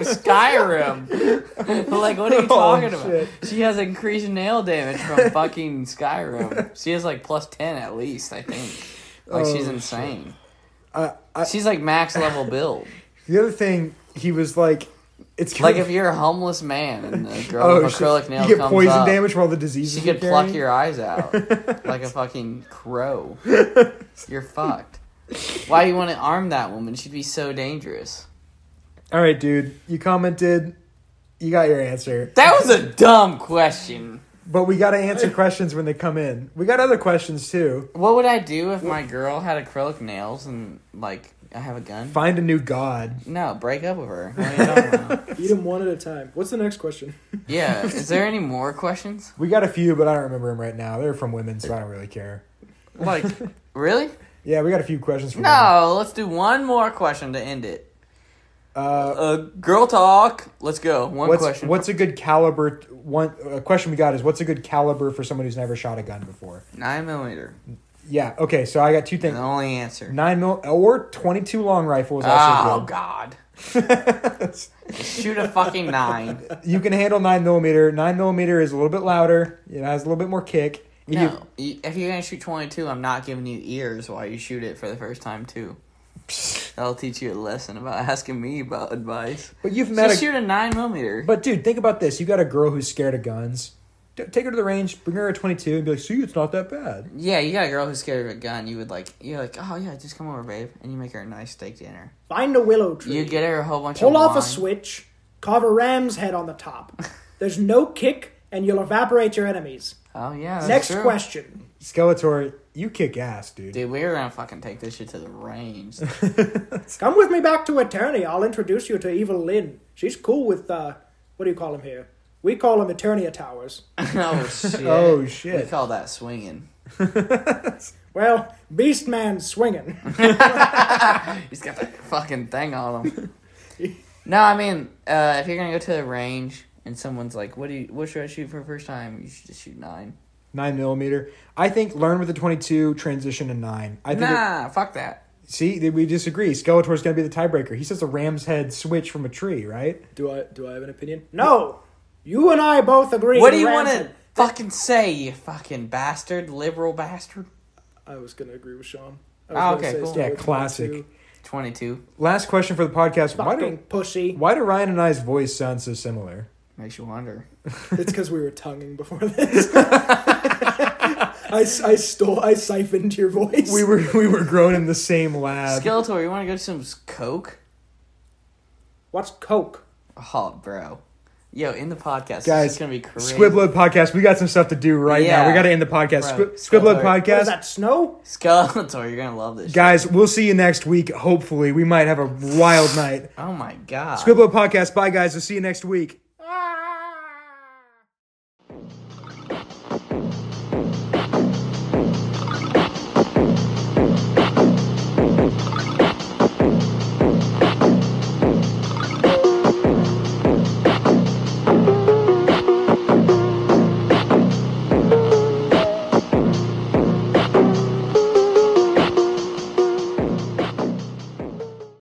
Skyrim. Like, what are you talking Oh, about? shit. She has increased nail damage from fucking Skyrim. She has like plus ten at least, I think. Like, she's Oh, insane. Uh, I, She's like max level build. the other thing, he was like, it's Like, kind if you're a homeless man and a girl oh, with shit. acrylic nail you get comes poison up, damage from all the diseases she you're could pluck carrying? your eyes out like a fucking crow. You're fucked. Why do you want to arm that woman? She'd be so dangerous. All right, dude. You commented. You got your answer. That was a dumb question. But we got to answer questions when they come in. We got other questions, too. What would I do if my girl had acrylic nails and, like, I have a gun? Find a new god. No, break up with her. What are you talking about? eat them one at a time. What's the next question? Yeah, is there any more questions? We got a few, but I don't remember them right now. They're from women, so I don't really care. Like, really? Yeah, we got a few questions from women. No, let's do one more question to end it. Uh, Uh, girl talk. Let's go. One what's, question. What's a good caliber? One a question we got is, what's a good caliber for someone who's never shot a gun before? Nine millimeter. Yeah, okay, so I got two The things. only answer. Nine mil or twenty-two long rifle is Oh also God! good. Shoot a fucking nine. You can handle nine millimeter. Nine millimeter is a little bit louder. It has a little bit more kick. You No, can- you- if you're gonna shoot twenty-two, I'm not giving you ears while you shoot it for the first time too. That'll teach you a lesson about asking me about advice. but you've met Just a. shoot a nine millimeter. But dude, think about this. You got a girl who's scared of guns. D- Take her to the range, bring her a twenty-two, and be like, "See, it's not that bad." Yeah, you got a girl who's scared of a gun. You would like, you're like, oh yeah, just come over, babe, and you make her a nice steak dinner. Find a willow tree. You get her a whole bunch Pull of off wine. a switch, carve a ram's head on the top. There's no kick, and you'll evaporate your enemies. Oh yeah. That's Next true. question. Skeletor, you kick ass, dude. Dude, we're gonna fucking take this shit to the range. Come with me back to Attorney. I'll introduce you to Evil Lynn. She's cool with, uh, what do you call him here? We call them Eternia Towers. Oh, shit. Oh, We shit. call that swinging. Well, Beastman's swinging. He's got that fucking thing on him. No, I mean, uh, if you're going to go to the range and someone's like, what do you, what should I shoot for the first time? You should just shoot nine. Nine millimeter. I think learn with the twenty-two, transition to nine. I think. Nah, fuck that. It, see, we disagree. Skeletor's going to be the tiebreaker. He says a ram's head switch from a tree, right? Do I do I have an opinion? No. You and I both agree. What do the you Rams want to had- fucking say, you fucking bastard, liberal bastard? I was gonna agree with Sean. I was Oh, gonna okay, say cool. start Yeah, with classic. twenty-two. twenty-two. Last question for the podcast. Why Fucking do, pussy. why do Ryan and I's voice sound so similar? Makes you wonder. It's because we were tonguing before this. I, I stole, I siphoned your voice. We were we were grown in the same lab. Skeletor, you want to go to some Coke? What's Coke? Oh, bro. Yo, in the podcast, Guys, it's going to be crazy. Squibload podcast. We got some stuff to do right now. Yeah. We got to end the podcast. Bro, Squib- Squibload Skeletor. What is podcast. that, snow? Skeletor, you're going to love this Guys, shit. we'll see you next week. Hopefully, we might have a wild night. Oh, my God. Squibload podcast. Bye, guys. We'll see you next week.